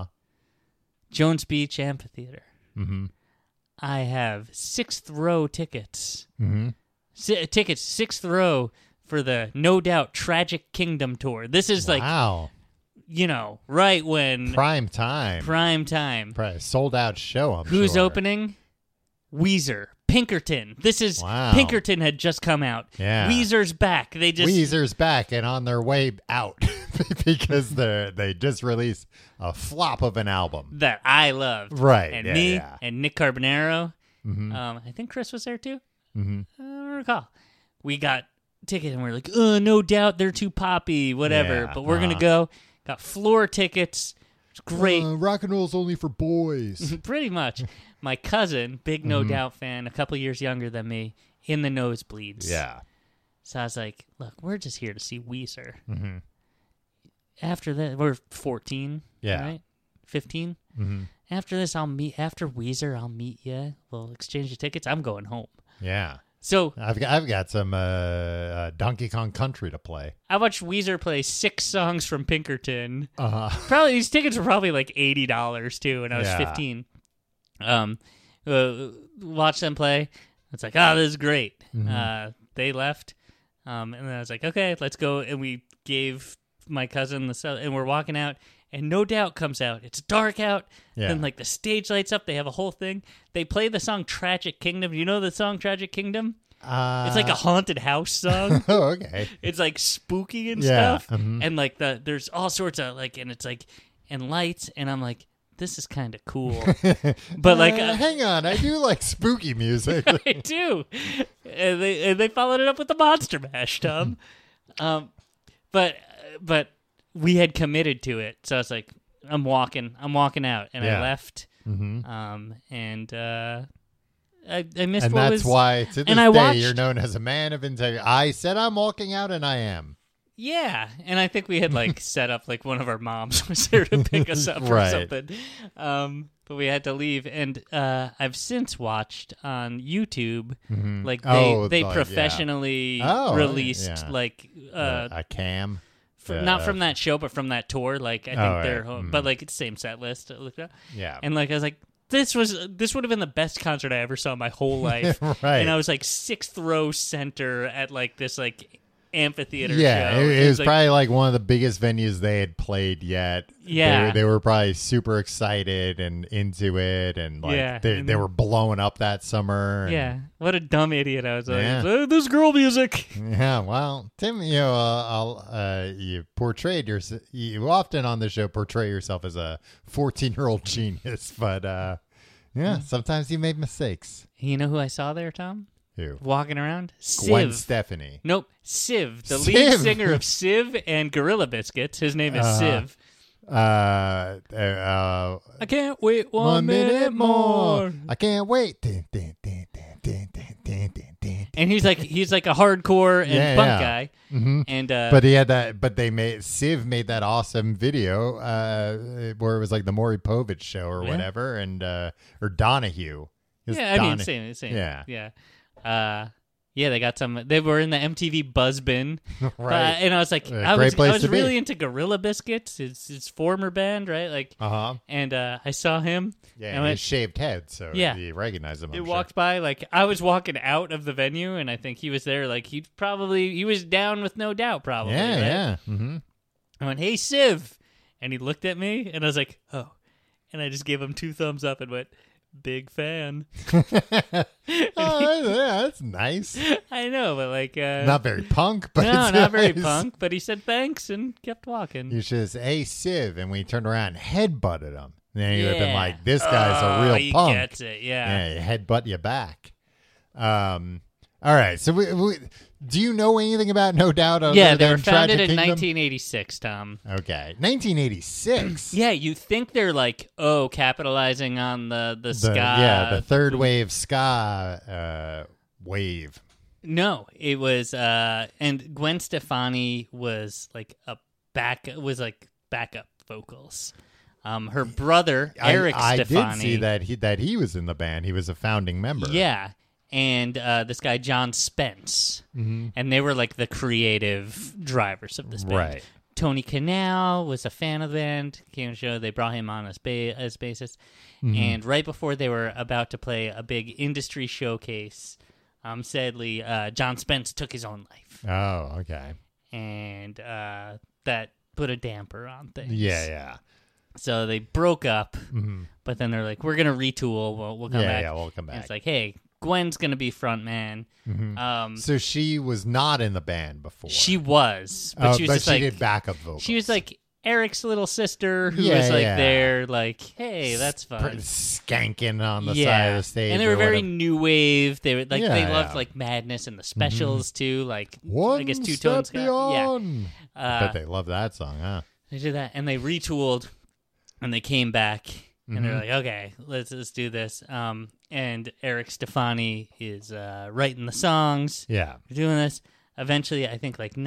Jones Beach Amphitheater. Mm-hmm. I have 6th row tickets. Mm-hmm. Tickets 6th row for the No Doubt Tragic Kingdom tour. This is Wow. right when Prime time. Probably Sold out show. I'm Who's sure. opening? Weezer. Pinkerton. This is Wow. Pinkerton had just come out. Yeah. Weezer's back. Weezer's back and on their way out because they just released a flop of an album. that I loved. Right, And yeah, me yeah. and Nick Carbonaro. Mm-hmm. I think Chris was there too. Mm-hmm. I don't recall. We got tickets and we're like, No Doubt they're too poppy, whatever. Yeah, but we're going to go. Got floor tickets. It's great. Rock and roll's only for boys. Pretty much. My cousin, big No Doubt fan, a couple years younger than me, in the nosebleeds. Yeah. So I was like, look, we're just here to see Weezer. Mm-hmm. After that, we're 14, Yeah. right? 15. Mm-hmm. After this, after Weezer, I'll meet you. We'll exchange the tickets. I'm going home. Yeah. So I've got some Donkey Kong Country to play. I watched Weezer play 6 songs from Pinkerton. Uh-huh. Probably these tickets were probably like $80 too, and I was Yeah. 15. Watch them play. It's like, this is great. They left, and then I was like, okay, let's go. And we gave my cousin the stuff, and we're walking out. And No Doubt comes out. It's dark out. Yeah. Then like the stage lights up. They have a whole thing. They play the song Tragic Kingdom. You know the song Tragic Kingdom? It's like a haunted house song. Oh, okay. It's like spooky and Yeah, stuff. And like there's all sorts of like, and it's like, and lights. And I'm like, this is kind of cool. But like, hang on, I do like spooky music. I do. And they followed it up with the Monster Mash, Tom. But we had committed to it, so I was like, I'm walking out, and Yeah. I left. And I missed And what that's was. why to this and I day watched- you're known as a man of integrity. I said I'm walking out, and I am. Yeah, and I think we had like set up like one of our moms was there to pick us up or Right. something. But we had to leave, and I've since watched on YouTube like they like, professionally Oh, released yeah. like A cam. not from that show, but from that tour. Like I think Oh, they're right. home, but like it's same set list. I looked up. Yeah. And like I was like, this would have been the best concert I ever saw in my whole life. Right. And I was like 6th row center at like this like amphitheater Yeah, show. it was like, probably like one of the biggest venues they had played yet. Yeah. They were probably super excited and into it, and like Yeah, they and- were blowing up that summer. and- yeah, what a dumb idiot I was. Like, Yeah. this girl music. Yeah, well, Tim, you know, you portrayed you often on the show portray yourself as a 14-year-old genius, but yeah, sometimes you made mistakes. You know who I saw there, Tom? Who? Walking around? Gwen Civ. Stefani. Nope, Civ, the lead Civ. singer of Civ and Gorilla Biscuits. His name is Civ. I I can't wait one minute more. I can't wait. And he's like a hardcore and Yeah, punk yeah. guy. Mm-hmm. And But he had that. But Civ made that awesome video where it was like the Maury Povich show or Yeah. whatever, and or Donahue. It was yeah, I mean, Donahue. same. Yeah. Yeah. Yeah, they got some. They were in the MTV Buzz Bin, Right. and I was like, A I great was place to be. really into Gorilla Biscuits, his former band, right? Like, Uh-huh. and I saw him. Yeah, and and went, his shaved head, so Yeah. you recognize him. It I'm walked by, like I was walking out of the venue, and I think he was there. Like he was down with No Doubt, sure. probably. Yeah, right? yeah. Mm-hmm. I went, "Hey, Civ," and he looked at me, and I was like, "Oh," and I just gave him 2 thumbs up and went, "Big fan." Oh, yeah, that's nice. I know, but like, Not very punk, but no, it's not very nice. punk. But he said thanks and kept walking. You should say, "Hey, Civ," and we turned around and headbutted him. Then you would have been Yeah. like, "This guy's a real he punk." gets it, yeah. Yeah, headbutt you back. All right. So, do you know anything about No Doubt? Other Yeah, they than were founded Tragic in Kingdom? 1986, Tom. Okay, 1986. Yeah, you think they're like, capitalizing on the ska. the third wave ska wave. No, it was, and Gwen Stefani was like backup vocals. Her brother Eric I Stefani. did see that he was in the band. He was a founding member. Yeah, and this guy John Spence, and they were like the creative drivers of this band. Right. Tony Kanal was a fan of the band. Came to the show. They brought him on as bassist, and right before they were about to play a big industry showcase, sadly, John Spence took his own life, Oh, okay. and that put a damper on things. Yeah. So they broke up, but then they're like, "We're gonna retool. We'll come back." Yeah, we'll come And back. it's like, "Hey, Gwen's gonna be front man." So she was not in the band before. She was, but she was just she like did backup vocals. she was like Eric's little sister who Yeah, was like yeah. there, like, "Hey, that's fun." Skanking on the yeah, side of the stage. and they were or very whatever. new wave. They were like Yeah, they loved yeah. like Madness and the specials too. Like One I guess Two step Tones. beyond. Yeah, Bet they love that song, huh? they did that, and they retooled, and they came back, and they're Mm-hmm. like, "Okay, let's do this." And Eric Stefani is writing the songs. Yeah. We're doing this. Eventually, I think like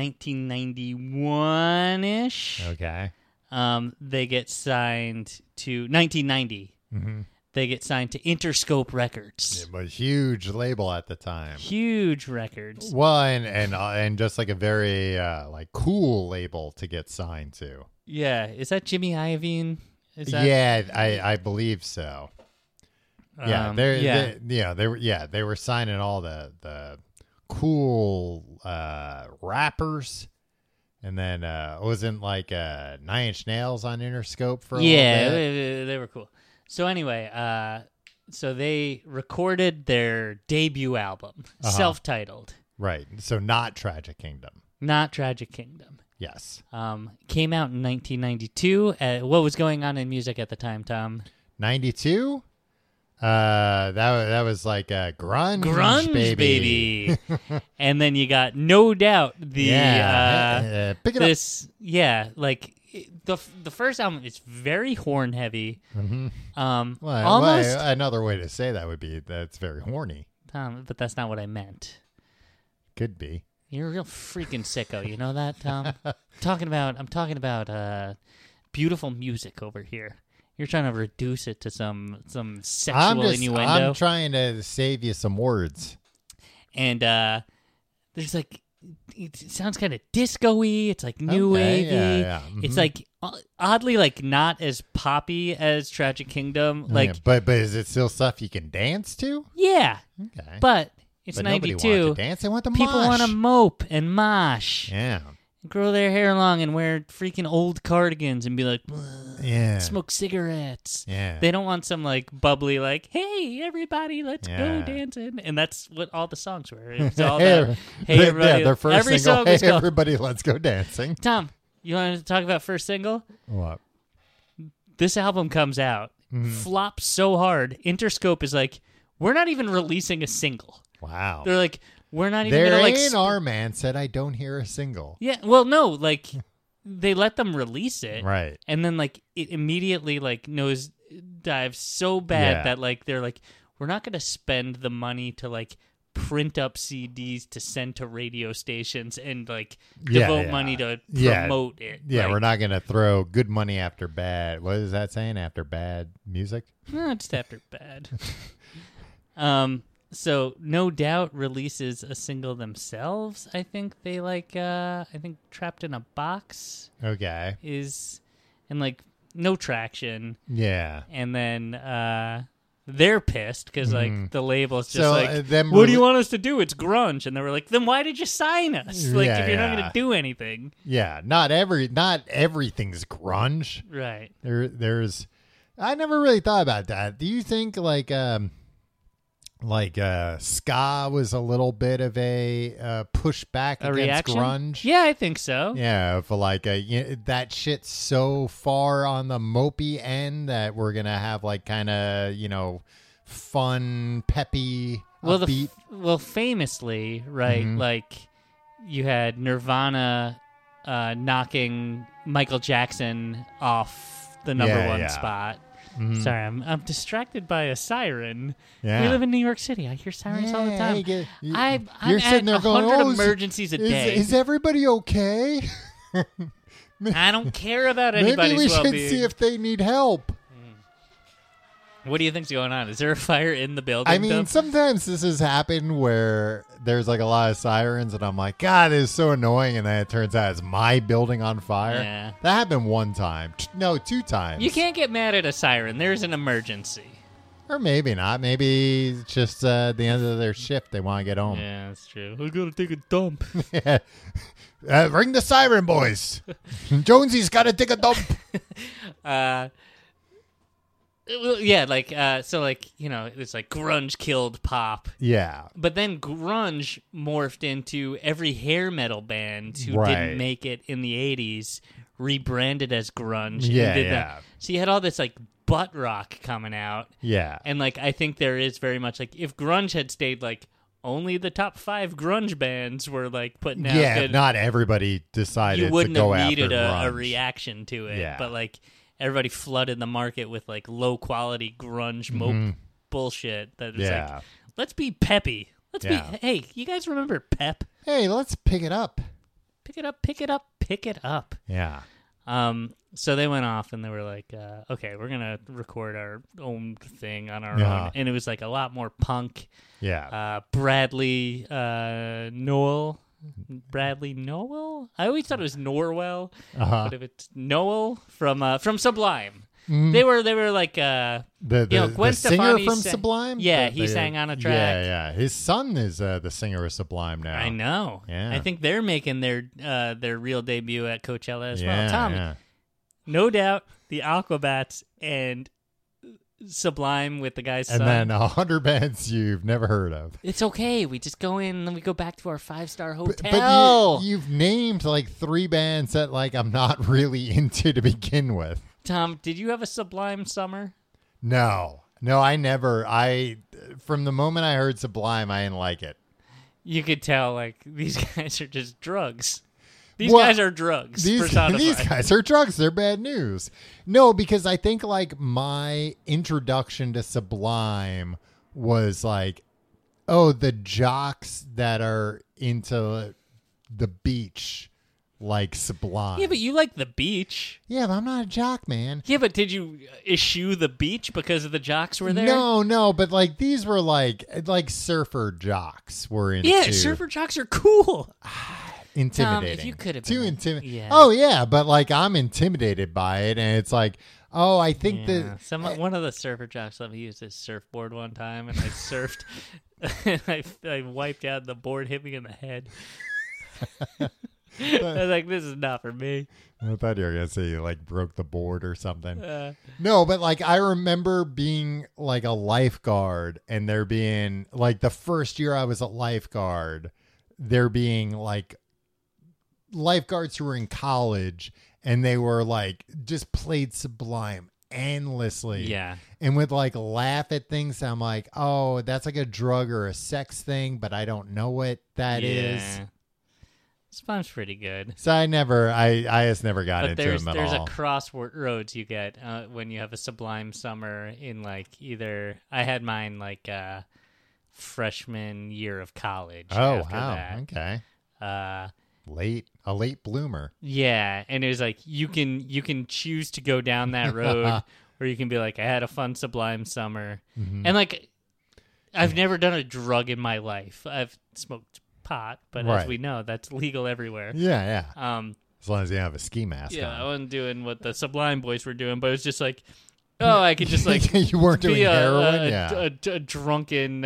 1991-ish, Okay. they get signed to 1990. They get signed to Interscope Records. It was a huge label at the time. Huge records. Well, and just like a very like cool label to get signed to. Yeah, is that Jimmy Iovine? Is that Yeah, I believe so. Yeah, they were signing all the cool rappers, and then wasn't like 9 Inch Nails on Interscope for a little bit? they were cool. So anyway, so they recorded their debut album, self-titled, Right. So not Tragic Kingdom. not Tragic Kingdom. Yes. Came out in 1992. What was going on in music at the time, Tom? 92. That was like grunge, baby. And then you got No Doubt. Pick it up. Like the first album is very horn heavy. Well, Almost another way to say that would be that's very horny. Tom, but that's not what I meant. Could be. You're a real freaking sicko. You know that, Tom? I'm talking about beautiful music over here. You're trying to reduce it to some sexual innuendo. I'm trying to save you some words. And there's like, it sounds kind of disco-y. It's like new wavy. Yeah. It's like oddly like not as poppy as Tragic Kingdom. Like, but is it still stuff you can dance to? yeah, Okay. but it's But nobody 92. wants to dance. They want to People mosh. want to mope and mosh. Yeah. Grow their hair long and wear freaking old cardigans and be like, Yeah. smoke cigarettes. Yeah. They don't want some like bubbly like, hey everybody, let's go Yeah. dancing. And that's what all the songs were. It was all that, hey everybody. Yeah, their first every single, song Hey was called. Everybody, Let's Go Dancing. Tom, you want to talk about first single? What? This album comes out, flops so hard. Interscope is like, we're not even releasing a single. Wow. They're like, we're not even Their gonna like. A&R man said, I don't hear a single. Yeah, well, no, like they let them release it, Right. and then like it immediately like nose dives so bad Yeah. that like they're like, we're not gonna spend the money to like print up CDs to send to radio stations and like devote money to promote it. Yeah, like, we're not going to throw good money after bad. What is that saying? After bad music? no, just after bad. So No Doubt releases a single themselves. I think they like I think Trapped in a Box Okay. is, and like No Traction, Yeah. and then they're pissed because like the label's just So, like, them what do you want us to do? It's grunge. And they were like, then why did you sign us? Like Yeah, if you're not yeah. gonna do anything. Yeah. Not everything's grunge. Right. There's I never really thought about that. Do you think like ska was a little bit of a pushback A against reaction? grunge? Yeah, I think so. Yeah, for like that shit's so far on the mopey end that we're gonna have like kind of fun, peppy, upbeat. Well, famously, right? Mm-hmm. Like you had Nirvana knocking Michael Jackson off the number Yeah, one yeah. spot. Mhm. Sorry, I'm distracted by a siren. Yeah. We live in New York City. I hear sirens all the time. I'm you're at sitting there going, 100 "Oh, emergencies a day. Is everybody okay? I don't care about Maybe anybody's we should well-being. see if they need help. What do you think's going on? Is there a fire in the building? I mean, Dub? sometimes this has happened where there's like a lot of sirens, and I'm like, God, it's so annoying. And then it turns out it's my building on fire. Yeah. That happened one time. No, 2 times. You can't get mad at a siren. There's an emergency. Or maybe not. Maybe it's just the end of their shift. They want to get home. Yeah, that's true. I gotta take a dump. Yeah. Ring the siren, boys. Jonesy's got to take a dump. Yeah, like so, like it's like grunge killed pop, Yeah. but then grunge morphed into every hair metal band who Right. didn't make it in the '80s rebranded as grunge. Yeah, and did yeah. that. So you had all this like butt rock coming out, Yeah. and like I think there is very much like if grunge had stayed like only the top 5 grunge bands were like putting out Yeah. good, If not everybody decided you wouldn't to go have needed after a grunge. reaction to it. Yeah. But like everybody flooded the market with like low quality grunge mope bullshit that was Yeah. like, let's be peppy. Let's Yeah. be, hey, you guys remember Pep? Hey, let's pick it up. Pick it up, pick it up, pick it up. Yeah. So they went off and they were like, okay, we're going to record our own thing on our Yeah. own. And it was like a lot more punk. Yeah. Bradley Noel. Bradley Noel? I always thought it was Norwell, but if it's Noel from Sublime, they were like The Gwen the singer Stefani from sang- Sublime? Yeah, he sang on a track. Yeah, yeah. His son is the singer of Sublime now. I know. Yeah. I think they're making their real debut at Coachella as Yeah, well. Tom, yeah. No Doubt, the Aquabats, and Sublime with the guy's And son. then 100 bands you've never heard of. It's okay. We just go in and then we go back to our 5-star But hotel. you've named like 3 bands that like I'm not really into to begin with. Tom, did you have a Sublime summer? No, I never. From the moment I heard Sublime, I didn't like it. You could tell, like, these guys are just drugs. These guys are drugs. These guys are drugs. They're bad news. No, because I think like my introduction to Sublime was like, oh, the jocks that are into the beach like Sublime. Yeah, but you like the beach. Yeah, but I'm not a jock, man. Yeah, but did you eschew the beach because of the jocks were there? No, but like these were like surfer jocks were into. Yeah, surfer jocks are cool. Intimidating. Tom, if you could have too been intimidating. yeah. Oh yeah, but like I'm intimidated by it, and it's like, oh, I think that one of the surfer jocks let me use his surfboard one time, and I surfed. and I wiped out the board, hit me in the head. I was like, this is not for me. I thought you were gonna say you like broke the board or something. No, but like I remember being like a lifeguard, and there being like the first year I was a lifeguard, there being like lifeguards who were in college, and they were like just played Sublime endlessly. Yeah. And would like laugh at things. I'm like, oh, that's like a drug or a sex thing, but I don't know what that is. Sublime's pretty good. So I just never got into them at there's all. a crossroads you get when you have a Sublime summer in like either I had mine like freshman year of college. Oh after wow, that. okay. A late bloomer. Yeah, and it was like you can choose to go down that road, or you can be like, I had a fun Sublime summer, and like I've never done a drug in my life. I've smoked pot, but as we know, that's legal everywhere. Yeah. As long as you have a ski mask on. I wasn't doing what the Sublime boys were doing, but it was just like, oh, I could just like you weren't doing heroin, a drunken,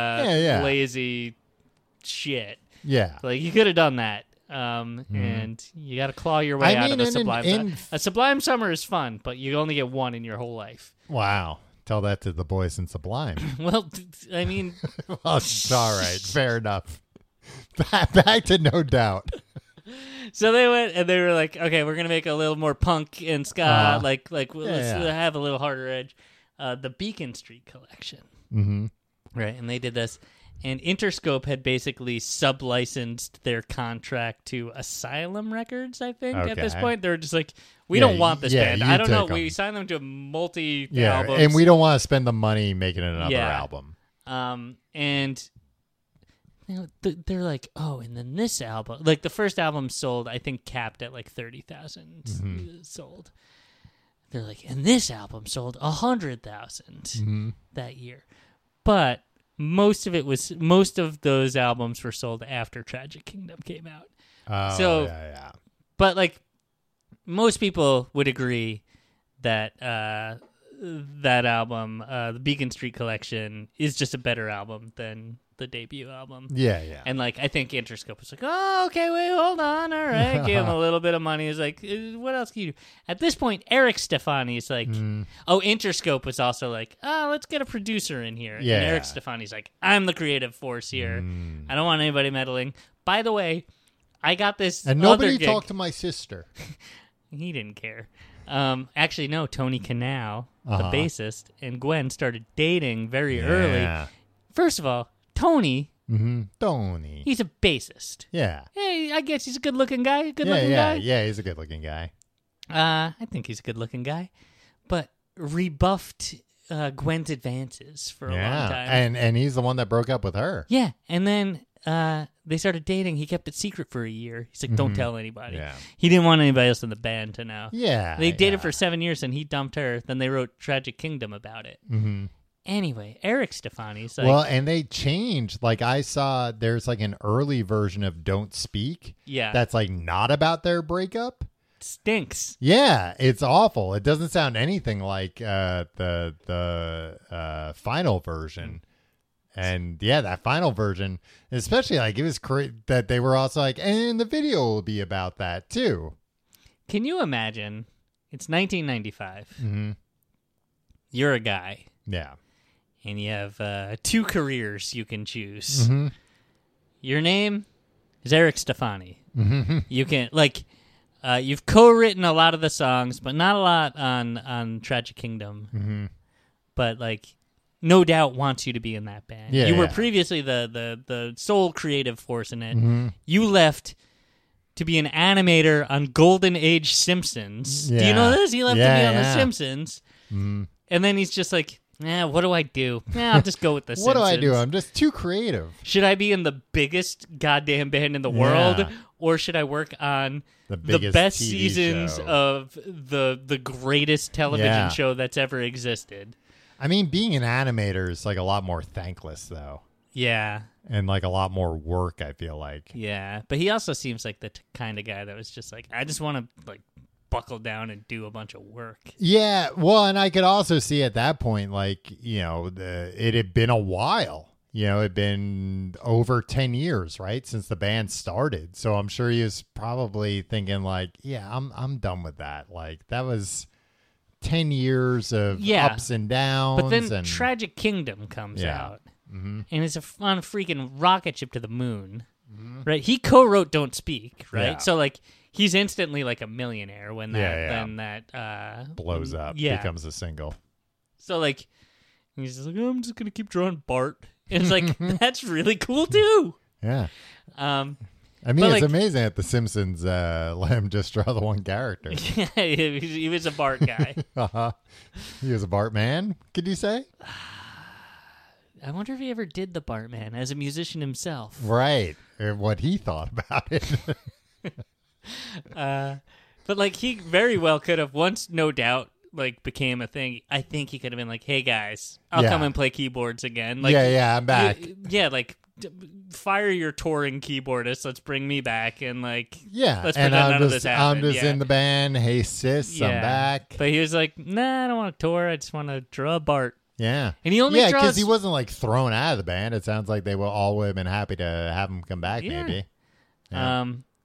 lazy shit. Yeah, like you could have done that. And you got to claw your way out of the Sublime. A Sublime summer is fun, but you only get one in your whole life. Wow. Tell that to the boys in Sublime. Well, I mean... well, all right. Fair enough. Back to No Doubt. So they went and they were like, okay, we're going to make a little more punk and ska. Let's have a little harder edge. The Beacon Street Collection. Mm-hmm. Right, and they did this. And Interscope had basically sub-licensed their contract to Asylum Records, I think, at this point. They were just like, we don't want this band. I don't know. We signed them to multi-albums. And we don't want to spend the money making another album. And they're like, oh, and then this album. Like, the first album sold, I think, capped at like 30,000 sold. They're like, and this album sold 100,000 that year. But... most of those albums were sold after Tragic Kingdom came out. Oh, But like most people would agree that that album, the Beacon Street Collection, is just a better album than the debut album. Yeah. And like I think Interscope was like, oh, okay, wait, hold on, all right, give him a little bit of money. He's like, what else can you do? At this point, Eric Stefani's like, Interscope was also like, oh, let's get a producer in here. Yeah. And Eric Stefani's like, I'm the creative force here. I don't want anybody meddling. By the way, I got this and nobody other gig. talked to my sister. He didn't care. Actually, no, Tony Canal, the bassist, and Gwen started dating very early. First of all, Tony, Tony, he's a bassist. Yeah. Hey, I guess he's a good-looking guy. Yeah, he's a good-looking guy. I think he's a good-looking guy, but rebuffed Gwen's advances for a long time. And he's the one that broke up with her. Yeah, and then they started dating. He kept it secret for a year. He's like, don't tell anybody. Yeah. He didn't want anybody else in the band to know. Yeah. They dated for 7 years, and he dumped her. Then they wrote Tragic Kingdom about it. Mm-hmm. Anyway, Eric Stefani's like... well, and they changed. Like, I saw there's like an early version of Don't Speak. Yeah. That's like not about their breakup. Stinks. Yeah, it's awful. It doesn't sound anything like the final version. And yeah, that final version, especially like it was that they were also like, and the video will be about that too. Can you imagine? It's 1995. Mm-hmm. You're a guy. Yeah. And you have 2 careers you can choose. Mm-hmm. Your name is Eric Stefani. Mm-hmm. You can you've co-written a lot of the songs, but not a lot on Tragic Kingdom. Mm-hmm. But like, No Doubt wants you to be in that band. Yeah, you were previously the sole creative force in it. Mm-hmm. You left to be an animator on Golden Age Simpsons. Do you know this? He left to be on The Simpsons. Mm-hmm. And then he's just like, what do I do? I'll just go with The Simpsons. What do I do? I'm just too creative. Should I be in the biggest goddamn band in the world? Or should I work on the best TV seasons show of the greatest television show that's ever existed? I mean, being an animator is like a lot more thankless, though. Yeah. And like a lot more work, I feel like. Yeah. But he also seems like the kind of guy that was just like, I just want to like buckle down and do a bunch of work. Yeah. Well, and I could also see at that point, like, you know, it had been a while. You know, it'd been over 10 years, right, since the band started. So I'm sure he was probably thinking like, yeah, I'm done with that. Like, that was 10 years of ups and downs. But then Tragic Kingdom comes out. Mm-hmm. And it's on a freaking rocket ship to the moon. Mm-hmm. Right? He co-wrote Don't Speak, right? Yeah. So like he's instantly like a millionaire when that blows up, becomes a single. So like he's just like, I'm just gonna keep drawing Bart. And it's like that's really cool too. Yeah. I mean, it's amazing that The Simpsons let him just draw the one character. Yeah, he was a Bart guy. He was a Bart man, could you say? I wonder if he ever did the Bart man as a musician himself. Right. Or what he thought about it. But like he very well could have, once No Doubt like became a thing, I think he could have been like, hey guys, I'll come and play keyboards again. Like, I'm back. Fire your touring keyboardist. Let's bring me back and like, let's pretend none of this happened. I'm just in the band. Hey sis, I'm back. But he was like, nah, I don't want to tour. I just want to draw Bart. Yeah. And he only draws... because he wasn't like thrown out of the band. It sounds like they would all have been happy to have him come back, maybe. Yeah.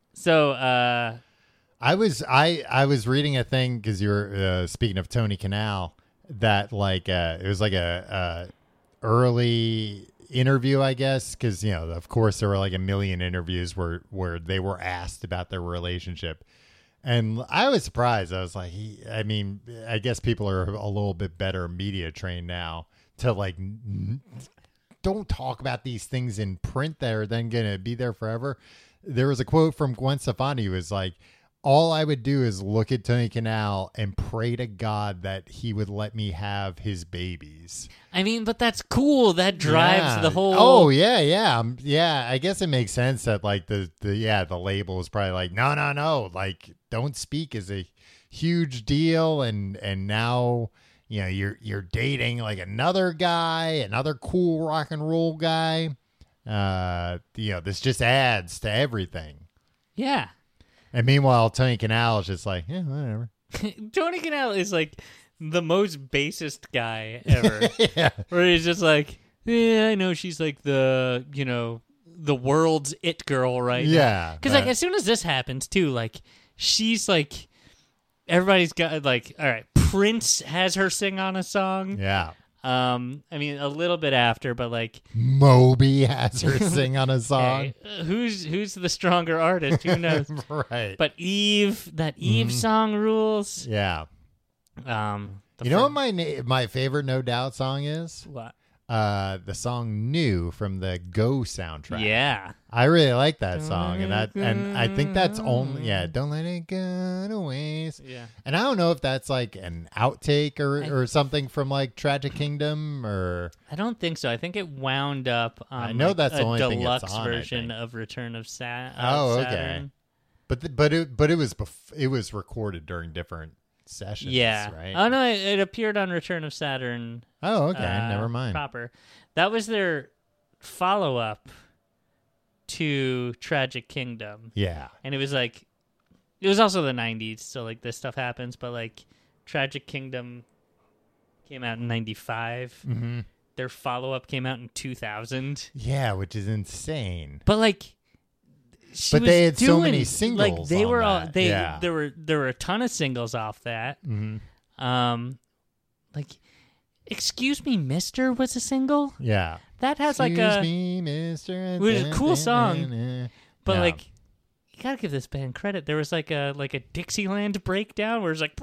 I was reading a thing, because you're speaking of Tony Kanal, that like it was like a early interview, I guess, because, you know, of course there were like a million interviews where they were asked about their relationship. And I was surprised. I was like, I guess people are a little bit better media trained now to like, don't talk about these things in print that are then going to be there forever. There was a quote from Gwen Stefani who was like, all I would do is look at Tony Kanal and pray to God that he would let me have his babies. I mean, but that's cool. That drives the whole... Oh, yeah. I guess it makes sense that like the label is probably like, no. Like, Don't Speak is a huge deal. And now, you know, you're dating like another guy, another cool rock and roll guy. You know, this just adds to everything. Yeah. And meanwhile, Tony Kanal is just like, yeah, whatever. Tony Kanal is like the most basest guy ever. Yeah. Where he's just like, yeah, I know she's like the, you know, the world's it girl right now. Because like as soon as this happens too, like she's like, everybody's got like, all right, Prince has her sing on a song. Yeah. I mean, a little bit after, but like Moby has her sing on a song. Hey, who's the stronger artist? Who knows? Right. But Eve song rules. Yeah. You know what my favorite No Doubt song is? What? The song "New" from the Go soundtrack. Yeah, I really like that song, and I think that's only "Don't Let It Go to Waste." Yeah, and I don't know if that's like an outtake or something from like Tragic Kingdom, or I don't think so. I think it wound up on I know like that's the only thing it's deluxe on, version of Return of Saturn. Okay. But it was recorded during different sessions. Yeah. Right. Oh no, it appeared on Return of Saturn. Oh, okay. Never mind. Proper. That was their follow-up to Tragic Kingdom. Yeah. And it was like, it was also the 90s, so like this stuff happens, but like Tragic Kingdom came out in 95. Mm-hmm. Their follow-up came out in 2000. Yeah, which is insane. But like, they had so many singles. Like they were all yeah. there were a ton of singles off that. Mm-hmm. Like, Excuse Me, Mister was a single. Yeah, that has Excuse like a me, Mister. It was a cool song, but yeah. like you gotta give this band credit. There was like a Dixieland breakdown where it's like,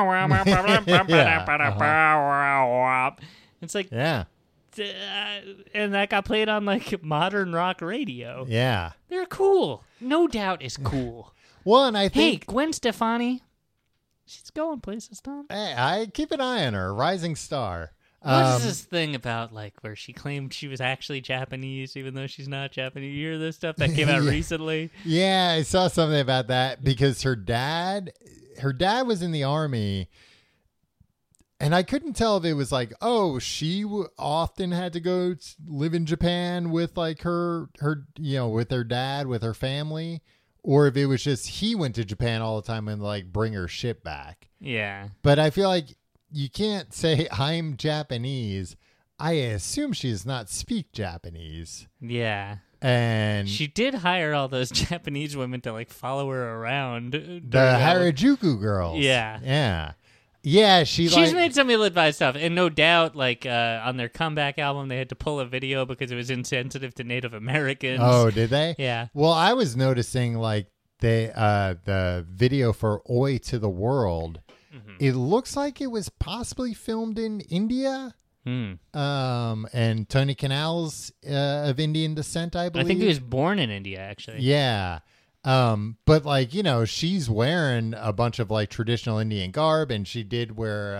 It's like yeah. And that got played on like modern rock radio. Yeah, they're cool. No Doubt is cool. One, I Hey, think. Gwen Stefani. She's going places, Tom. Hey, I keep an eye on her, rising star. What is this thing about, like, where she claimed she was actually Japanese, even though she's not Japanese? You hear this stuff that came out recently? Yeah, I saw something about that because her dad was in the army, and I couldn't tell if it was like, oh, she often had to go live in Japan with like her, with her dad, with her family, or if it was just he went to Japan all the time and like bring her shit back. Yeah. But I feel like you can't say I'm Japanese. I assume she does not speak Japanese. Yeah. And She did hire all those Japanese women to, like, follow her around. the Harajuku girls. Yeah. Yeah. Yeah, she's made some ill-advised stuff, and no doubt, like, on their comeback album, they had to pull a video because it was insensitive to Native Americans. Oh, did they? Yeah. Well, I was noticing like the video for Oi to the World. Mm-hmm. It looks like it was possibly filmed in India. And Tony Canals of Indian descent, I believe. I think he was born in India, actually. Yeah. But like, she's wearing a bunch of like traditional Indian garb, and she did wear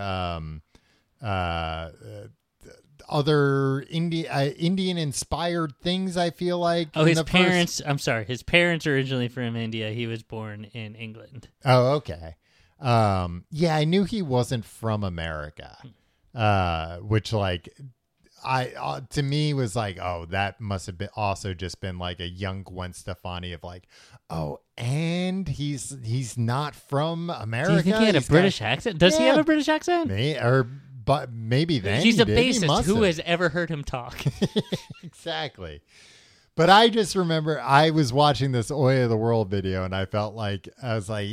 other Indian inspired things, I feel like. Oh, his parents are originally from India. He was born in England. Oh, okay. Yeah, I knew he wasn't from America. Which like to me was like, oh, that must have been also just been like a young Gwen Stefani of like, oh, and he's not from America. Do you think he had a British accent? Does he have a British accent? But maybe then He's he a did. He bassist. must Who have. has ever heard him talk? Exactly. But I just remember I was watching this Oi of the World video, and I felt like I was like,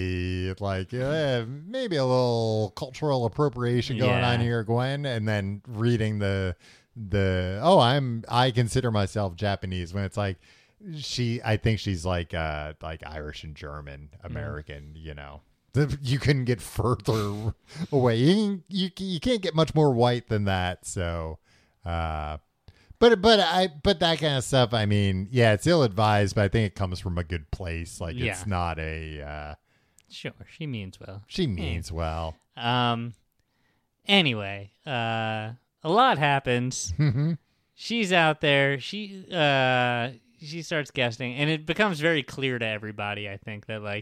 maybe a little cultural appropriation going on here, Gwen. And then reading I consider myself Japanese, when it's like I think she's like Irish and German American. You couldn't get further away. You can't get much more white than that. So. But that kind of stuff, I mean, yeah, it's ill-advised, but I think it comes from a good place. Like, it's not a... Sure, she means well. She means well. Anyway, a lot happens. Mm-hmm. She's out there. She starts guesting, and it becomes very clear to everybody, I think, that, like,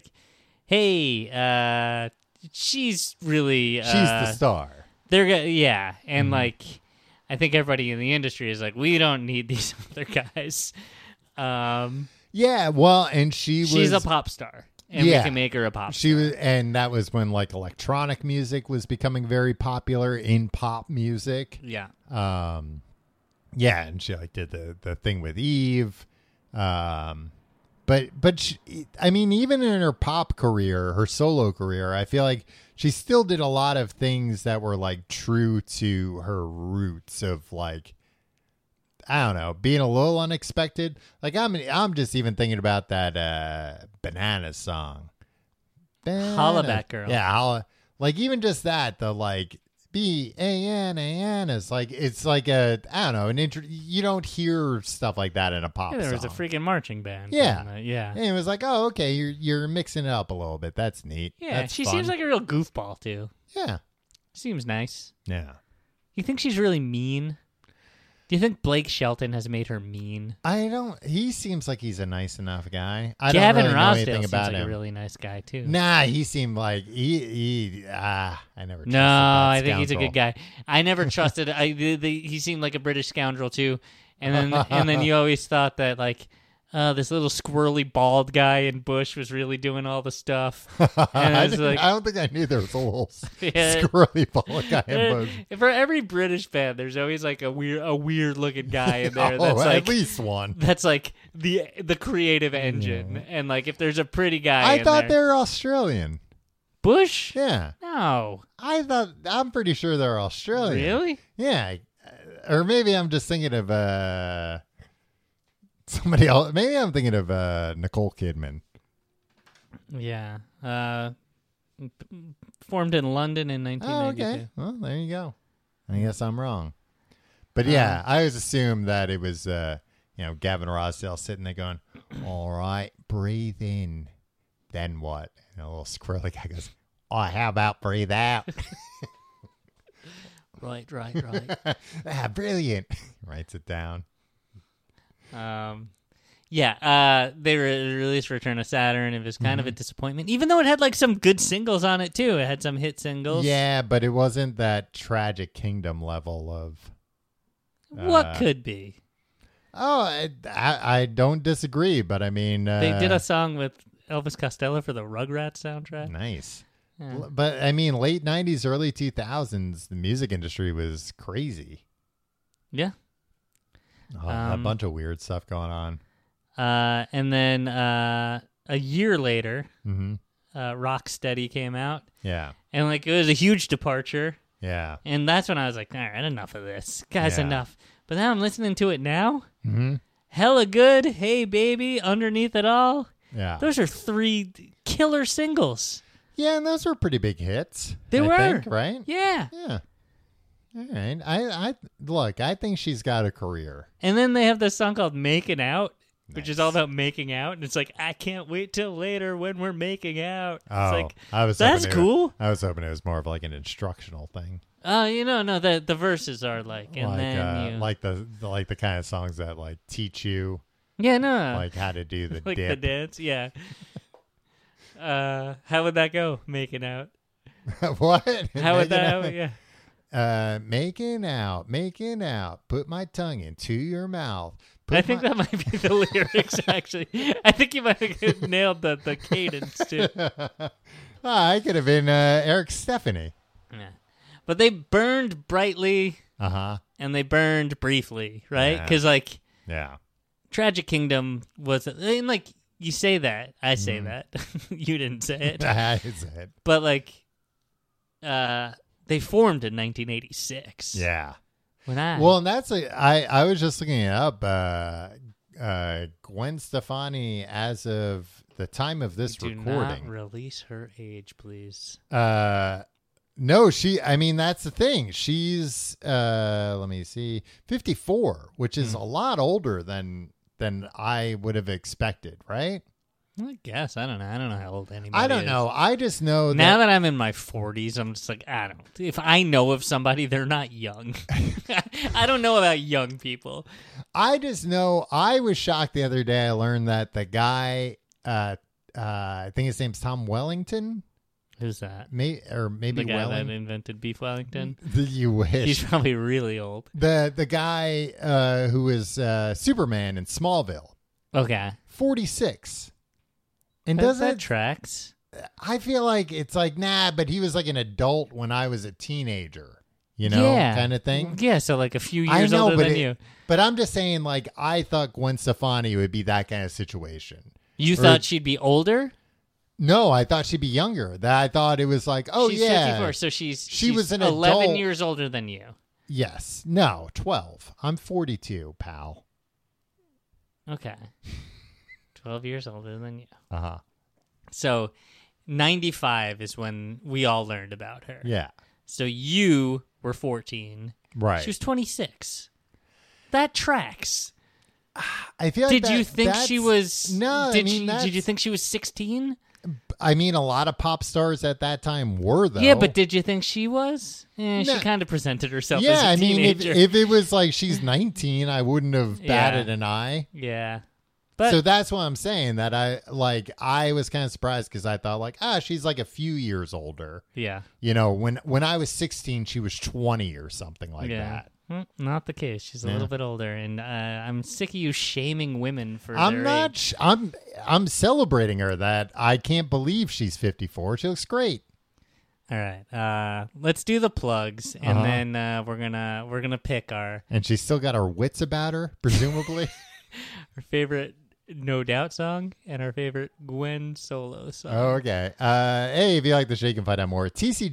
hey, she's really... she's the star. And, like... I think everybody in the industry is like, we don't need these other guys. Yeah, well, and she's a pop star, and we can make her a pop star. And that was when like electronic music was becoming very popular in pop music. Yeah. And she like did the thing with Eve. But she, I mean, even in her pop career, her solo career, I feel like she still did a lot of things that were like true to her roots of like, I don't know, being a little unexpected. Like I'm just even thinking about that Bananas song. Holla Back Girl. Yeah, like even just that, the like Bananas, like it's like a, I don't know, you don't hear stuff like that in a pop song. There was a freaking marching band. Yeah. Yeah. And it was like, oh, okay, you're mixing it up a little bit. That's neat. Yeah, That's she fun. seems like a real goofball, too. Yeah. Seems nice. Yeah. You think she's really mean? Do you think Blake Shelton has made her mean? He seems like he's a nice enough guy. Gavin don't really know Rossdale anything seems about like him. a really nice guy, too. Nah, he seemed like I never trusted No, that I think he's a scoundrel. good guy. I never trusted. He seemed like a British scoundrel too, and then you always thought that like this little squirrely bald guy in Bush was really doing all the stuff. And I it's like, don't think I knew there was a little Yeah. squirrely bald guy in Bush. For every British band, there's always like a weird looking guy in there. Oh, That's at like least one. That's like the creative engine, and like if there's a pretty guy, I thought they were Australian. Bush. Yeah. No. I'm pretty sure they're Australian. Really? Yeah. Or maybe I'm just thinking of somebody else. Maybe I'm thinking of Nicole Kidman. Yeah. Formed in London in 1992. Oh, okay. Well, there you go. I guess I'm wrong. But yeah, I always assumed that it was, Gavin Rossdale sitting there going, all right, breathe in. then what? And a little squirrely guy goes, oh, how about breathe out? Right. Brilliant. Writes it down. They released Return of Saturn. It was kind of a disappointment, even though it had like some good singles on it too. It had some hit singles. Yeah, but it wasn't that Tragic Kingdom level of... what could be? Oh, I don't disagree, but I mean... they did a song with Elvis Costello for the Rugrats soundtrack. Nice. Yeah. But I mean, late 90s, early 2000s, the music industry was crazy. Yeah. A bunch of weird stuff going on. And then a year later, Rocksteady came out. Yeah. And like it was a huge departure. Yeah. And that's when I was like, all right, enough of this. Guys, Yeah. enough. But now I'm listening to it now. Mm-hmm. Hella good. Hey, baby. Underneath it all. Yeah. Those are 3 killer singles. Yeah, and those were pretty big hits. They I were. think, right? Yeah. Yeah. All right. I look, I think she's got a career. And then they have this song called Making Out, which is Nice. all about making out. And it's like, I can't wait till later when we're making out. It's Oh, like, I was that's hoping cool. I was hoping it was more of like an instructional thing. No, the verses are like, and like then you... like the kind of songs that like teach you Yeah, no. like how to do the like dip. the dance, yeah. How would that go, making out? What? How would Making that, out? yeah. Making out. Put my tongue into your mouth. I think that might be the lyrics, actually. I think you might have nailed the cadence, too. I could have been Eric Stephanie. Yeah. But they burned brightly, and they burned briefly, right? Yeah. Because, like, Yeah. Tragic Kingdom was, and like, you say that. I say that. You didn't say it. I said. But, like, they formed in 1986. Yeah. When And that's I was just looking it up. Gwen Stefani, as of the time of this do recording, not release her age, please. no, I mean, that's the thing. She's let me see, 54, which is a lot older than I would have expected, right? I guess. I don't know how old anybody I don't is. know. I just know Now that I'm in my 40s, I'm just like, I don't. If I know of somebody, they're not young. I don't know about young people. I just know I was shocked the other day. I learned that the guy, I think his name's Tom Wellington. Who's that? Maybe The guy that Wellington. invented Beef Wellington? You wish. He's probably really old. The guy who was Superman in Smallville, Okay. 46. And That tracks. I feel like it's like, nah, but he was like an adult when I was a teenager, Yeah. kind of thing. Yeah, so like a few I years know, older but than you. But I'm just saying, like, I thought Gwen Stefani would be that kind of situation. You thought she'd be older? No, I thought she'd be younger. That I thought it was like, oh she's yeah, 54, so she's was an 11 adult. years older than you. Yes, no, 12. I'm 42, pal. Okay. 12 years older than you. Uh-huh. So 95 is when we all learned about her. Yeah, So you were 14. right. She was 26. That tracks. I feel like Did you think she was No, did I mean, did you think she was 16? I mean, a lot of pop stars at that time were, though. Yeah, but did you think she was? She No. kind of presented herself yeah, as a I mean, teenager. if it was like she's 19, I wouldn't have Yeah. batted an eye. Yeah. But So that's what I'm saying. That I was kind of surprised because I thought like, she's like a few years older. yeah. When I was 16, she was 20 or something like that. Not the case. She's a little bit older, and I'm sick of you shaming women for I'm their not. age. I'm celebrating her. That I can't believe she's 54. She looks great. All right, let's do the plugs, and then we're gonna pick our And she's still got her wits about her, presumably. favorite No Doubt song and our favorite Gwen solo song. Oh, okay. Hey, if you like the show, you can find out more at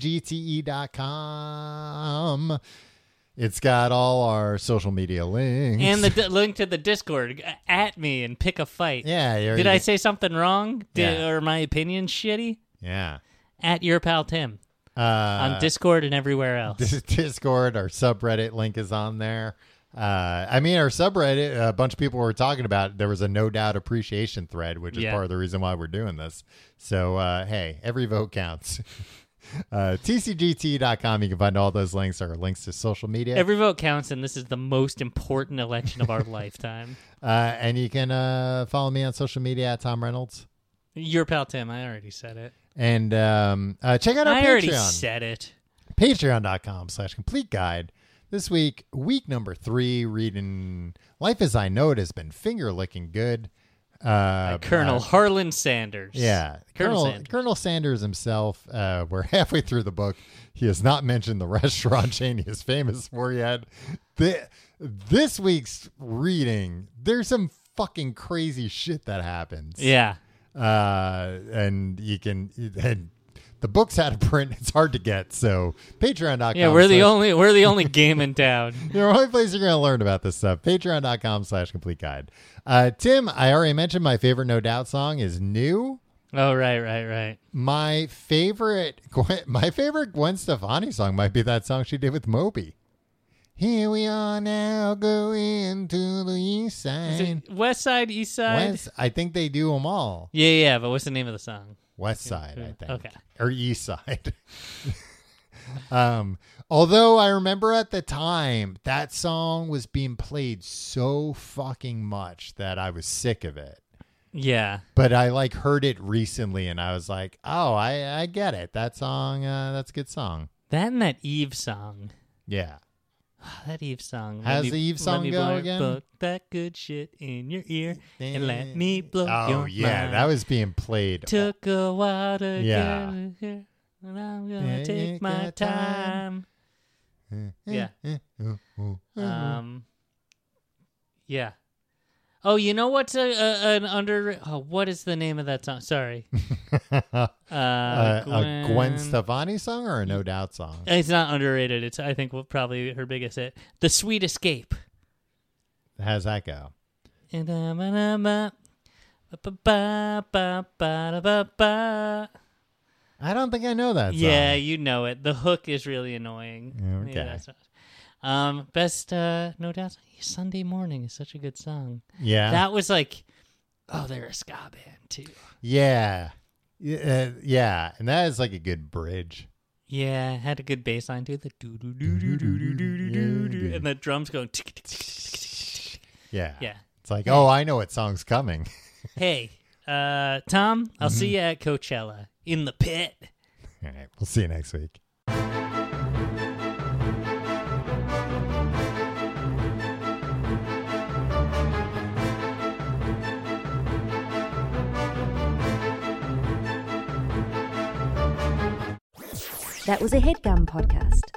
tcgte.com. It's got all our social media links. And the link to the Discord. At me and pick a fight. yeah, Did I say something wrong? Yeah. Or my opinion shitty? Yeah. At your pal Tim on On Discord and everywhere else. Discord, our subreddit link is on there. I mean, our subreddit, a bunch of people were talking about it. There was a No Doubt appreciation thread, which is part of the reason why we're doing this. So, hey, every vote counts. TCGT.com. You can find all those links or links to social media. Every vote counts, and this is the most important election of our lifetime. And you can follow me on social media at Tom Reynolds. Your pal Tim. I already said it. And check out our Patreon. I already said it. Patreon.com/complete guide. This week, week number 3, reading Life as I Know It has been finger licking good. Colonel Harlan Sanders. Yeah. Colonel Sanders himself. We're halfway through the book. He has not mentioned the restaurant chain he is famous for yet. This week's reading, there's some fucking crazy shit that happens. Yeah. And you can... The book's out of print. It's hard to get. So Patreon.com. Yeah, we're the only game in town. The only place you're going to learn about this stuff. Patreon.com/complete guide. Tim, I already mentioned my favorite No Doubt song is New. Oh, right. My favorite Gwen Stefani song might be that song she did with Moby. Here we are now going to the east side. Is it West Side, East Side? I think they do them all. Yeah, but what's the name of the song? West Side, I think. Okay. Or East Side. Although I remember at the time that song was being played so fucking much that I was sick of it. Yeah. But I heard it recently and I was like, oh, I get it. That song, that's a good song. That and that Eve song. Yeah. That Eve song. How's the Eve song go again? Put that good shit in your ear and let me blow your mind. Oh, yeah. That was being played. Took a while to Yeah. get here, and I'm going to take my time. Yeah. Yeah. Oh, you know what's an under... Oh, what is the name of that song? Sorry. A Gwen Stefani song or a No Doubt song? It's not underrated. It's, I think, probably her biggest hit. The Sweet Escape. How's that go? I don't think I know that song. Yeah, you know it. The hook is really annoying. Okay. Yeah, that's not... best, No Doubt, Sunday Morning is such a good song. Yeah. That was like, they're a ska band too. Yeah. Yeah. And that is like a good bridge. Yeah, it had a good bass line too. The do do do do do do do do, and the drums going. Yeah. Yeah. It's like, oh, I know what song's coming. Hey, Tom, I'll see you at Coachella in the pit. All right. We'll see you next week. That was a HeadGum podcast.